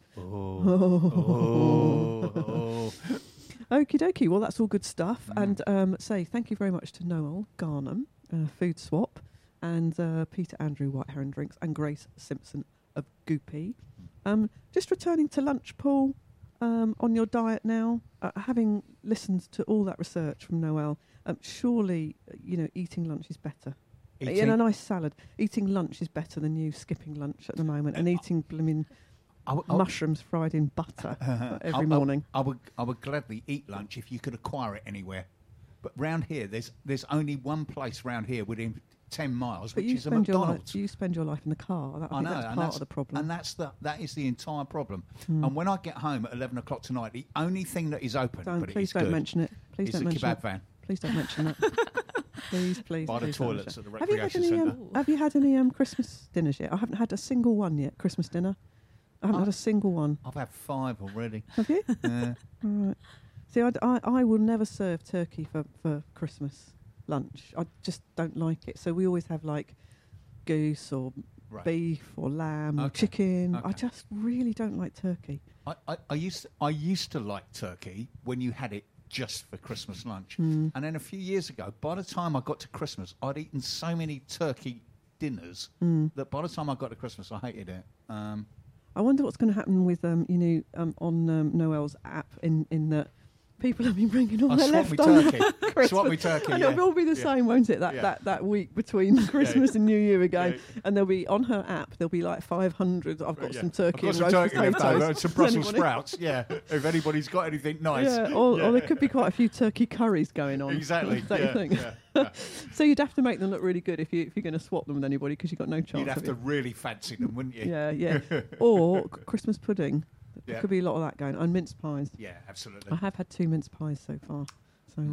Oh. Okie dokie. Well, that's all good stuff. And say thank you very much to Noelle Garnham, Food Swap, and Peter Andrew White Heron Drinks, and Grace Simpson of Goupie. Just returning to lunch, Paul, on your diet now, having listened to all that research from Noelle, surely eating lunch is better. In a nice salad, eating lunch is better than you skipping lunch at the moment and eating blooming mushrooms fried in butter every morning. I would gladly eat lunch if you could acquire it anywhere. But round here, there's only one place round here within 10 miles, But which is a McDonald's. you spend your life in the car. I think that's part of the problem. And that is the entire problem. And when I get home at 11 o'clock tonight, the only thing that is open, Please don't mention it. Please is don't the mention kebab it. van Please don't mention that. Please. by the please don't toilets mention at the it. Have you had recreation any? centre. Have you had any Christmas dinners yet? I haven't had a single one yet. Christmas dinner. I haven't had a single one. I've had 5 already. Have you? Yeah. All right. See, I will never serve turkey for Christmas lunch. I just don't like it. So we always have like goose or Right. beef or lamb or Okay. chicken. I Okay. just really don't like turkey. I used to like turkey when you had it just for Christmas lunch. Mm. And then a few years ago, by the time I got to Christmas, I'd eaten so many turkey dinners Mm. that by the time I got to Christmas, I hated it. I wonder what's going to happen with on Noel's app in that people have been bringing all I their swap me leftovers. turkey. Swap me turkey, And yeah. it'll all be the Yeah. same, won't it? Yeah. That week between Christmas and New Year again. Yeah. And there'll be on her app. There'll be like 500. I've got Yeah. some turkey I've and got some roast turkey left potatoes. over, some Does Brussels anybody- sprouts. Yeah, if anybody's got anything nice. Yeah, or there could be quite a few turkey curries going on. Exactly. Don't you Yeah, think? yeah. So you'd have to make them look really good if you're going to swap them with anybody because you've got no chance. You'd have have to you? really fancy them, wouldn't you? Yeah, yeah. Or Christmas pudding. There Yeah. could be a lot of that going on. And mince pies. Yeah, absolutely. I have had 2 mince pies so far. So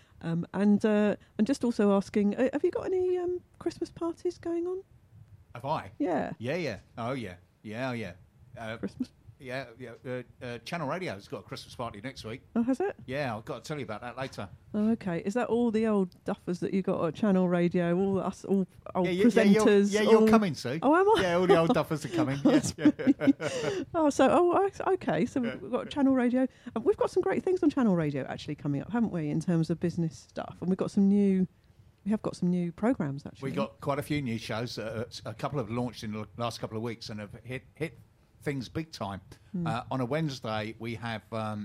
and just also asking, have you got any Christmas parties going on? Have I? Yeah, Yeah, yeah. Oh, yeah. Yeah, oh, yeah. Christmas. Yeah, Channel Radio's got a Christmas party next week. Oh, has it? Yeah, I've got to tell you about that later. Oh, okay. Is that all the old duffers that you got at Channel Radio? All us, all old Yeah, presenters. you're all- coming, Sue. Oh, am I? Yeah, all the old duffers are coming. Yeah, yeah. Okay. So we've got Channel Radio. We've got some great things on Channel Radio actually coming up, haven't we? In terms of business stuff, and we've got some new. We have got some new programs actually. We got quite a few new shows. A couple have launched in the last couple of weeks and have hit things big time. On a Wednesday, we have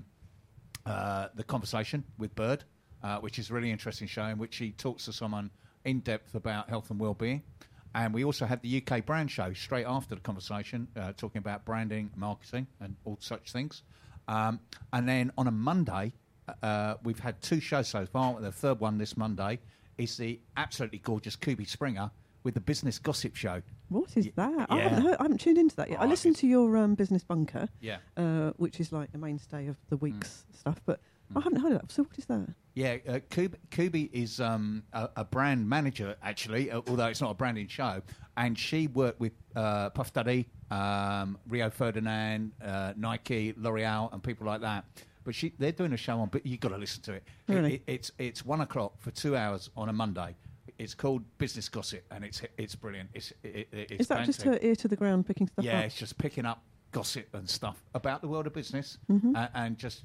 The Conversation with Bird, which is a really interesting show in which he talks to someone in depth about health and well-being. And we also have the UK Brand Show straight after The Conversation, talking about branding, marketing, and all such things. And then on a Monday, we've had 2 shows so far. The third one this Monday is the absolutely gorgeous Kubi Springer with the Business Gossip Show. What is that? I yeah. haven't tuned into that yet. I Oh, listened to your Business Bunker, Yeah. which is like the mainstay of the week's stuff, but I haven't heard of that. So what is that? Yeah, Kubi is a brand manager, actually, although it's not a branding show. And she worked with Puff Daddy, Rio Ferdinand, Nike, L'Oreal, and people like that. But they're doing a show on, but you've got to listen to it. Really? It's 1 o'clock for 2 hours on a Monday. It's called Business Gossip, and it's brilliant. It's Is that just her ear to the ground picking stuff Yeah, up? it's just picking up gossip and stuff about the world of business and just,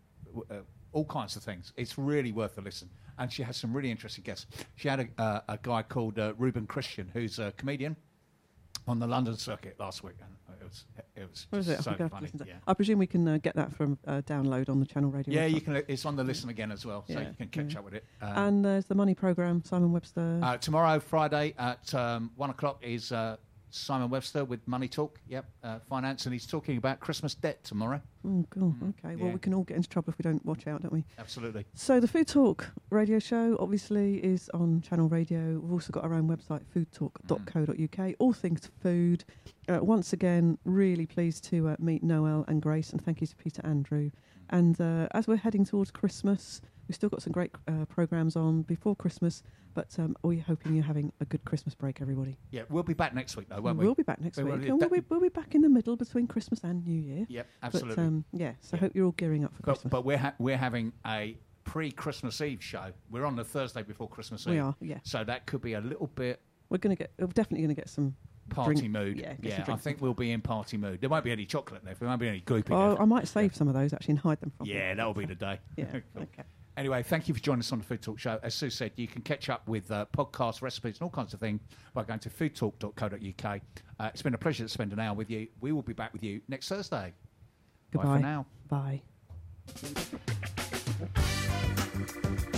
all kinds of things. It's really worth a listen. And she has some really interesting guests. She had a guy called Ruben Christian, who's a comedian on the London circuit last week. And it was What is it? so I think I have to funny. listen to that. Yeah. I presume we can get that from download on the Channel Radio. Yeah, website. you can. It's on the listen again as well, so Yeah, you can catch yeah. up with it. And there's the money program, Simon Webster. Tomorrow, Friday, at 1 o'clock is Simon Webster with Money Talk. Yep, finance, and he's talking about Christmas debt tomorrow. Oh, God. Okay. Well, yeah. we can all get into trouble if we don't watch out, don't we? Absolutely. So the Food Talk radio show obviously is on Channel Radio. We've also got our own website, foodtalk.co.uk. All things food. Once again, really pleased to meet Noel and Grace, and thank you to Peter Andrew. And as we're heading towards Christmas, we've still got some great programmes on before Christmas, but we're hoping you're having a good Christmas break, everybody. Yeah, we'll be back next week, though, won't we? We'll be back next We will week. be And back- we'll be back in the middle between Christmas and New Year. Yep, absolutely. But, yeah, so I Yeah. hope you're all gearing up for Christmas. But we're having a pre-Christmas Eve show. We're on the Thursday before Christmas Eve. We are, yeah. So that could be a little bit We're definitely going to get some party drink- mood. Yeah, get some I drinks think in. we'll be in party mood. There won't be any chocolate left. There won't be any grouping Oh, left. I might save some of those actually and hide them from you. Yeah, that'll be the day. Yeah, Cool. okay. Anyway, thank you for joining us on the Food Talk Show. As Sue said, you can catch up with podcasts, recipes, and all kinds of things by going to foodtalk.co.uk. It's been a pleasure to spend an hour with you. We will be back with you next Thursday. Goodbye. Bye for now. Bye.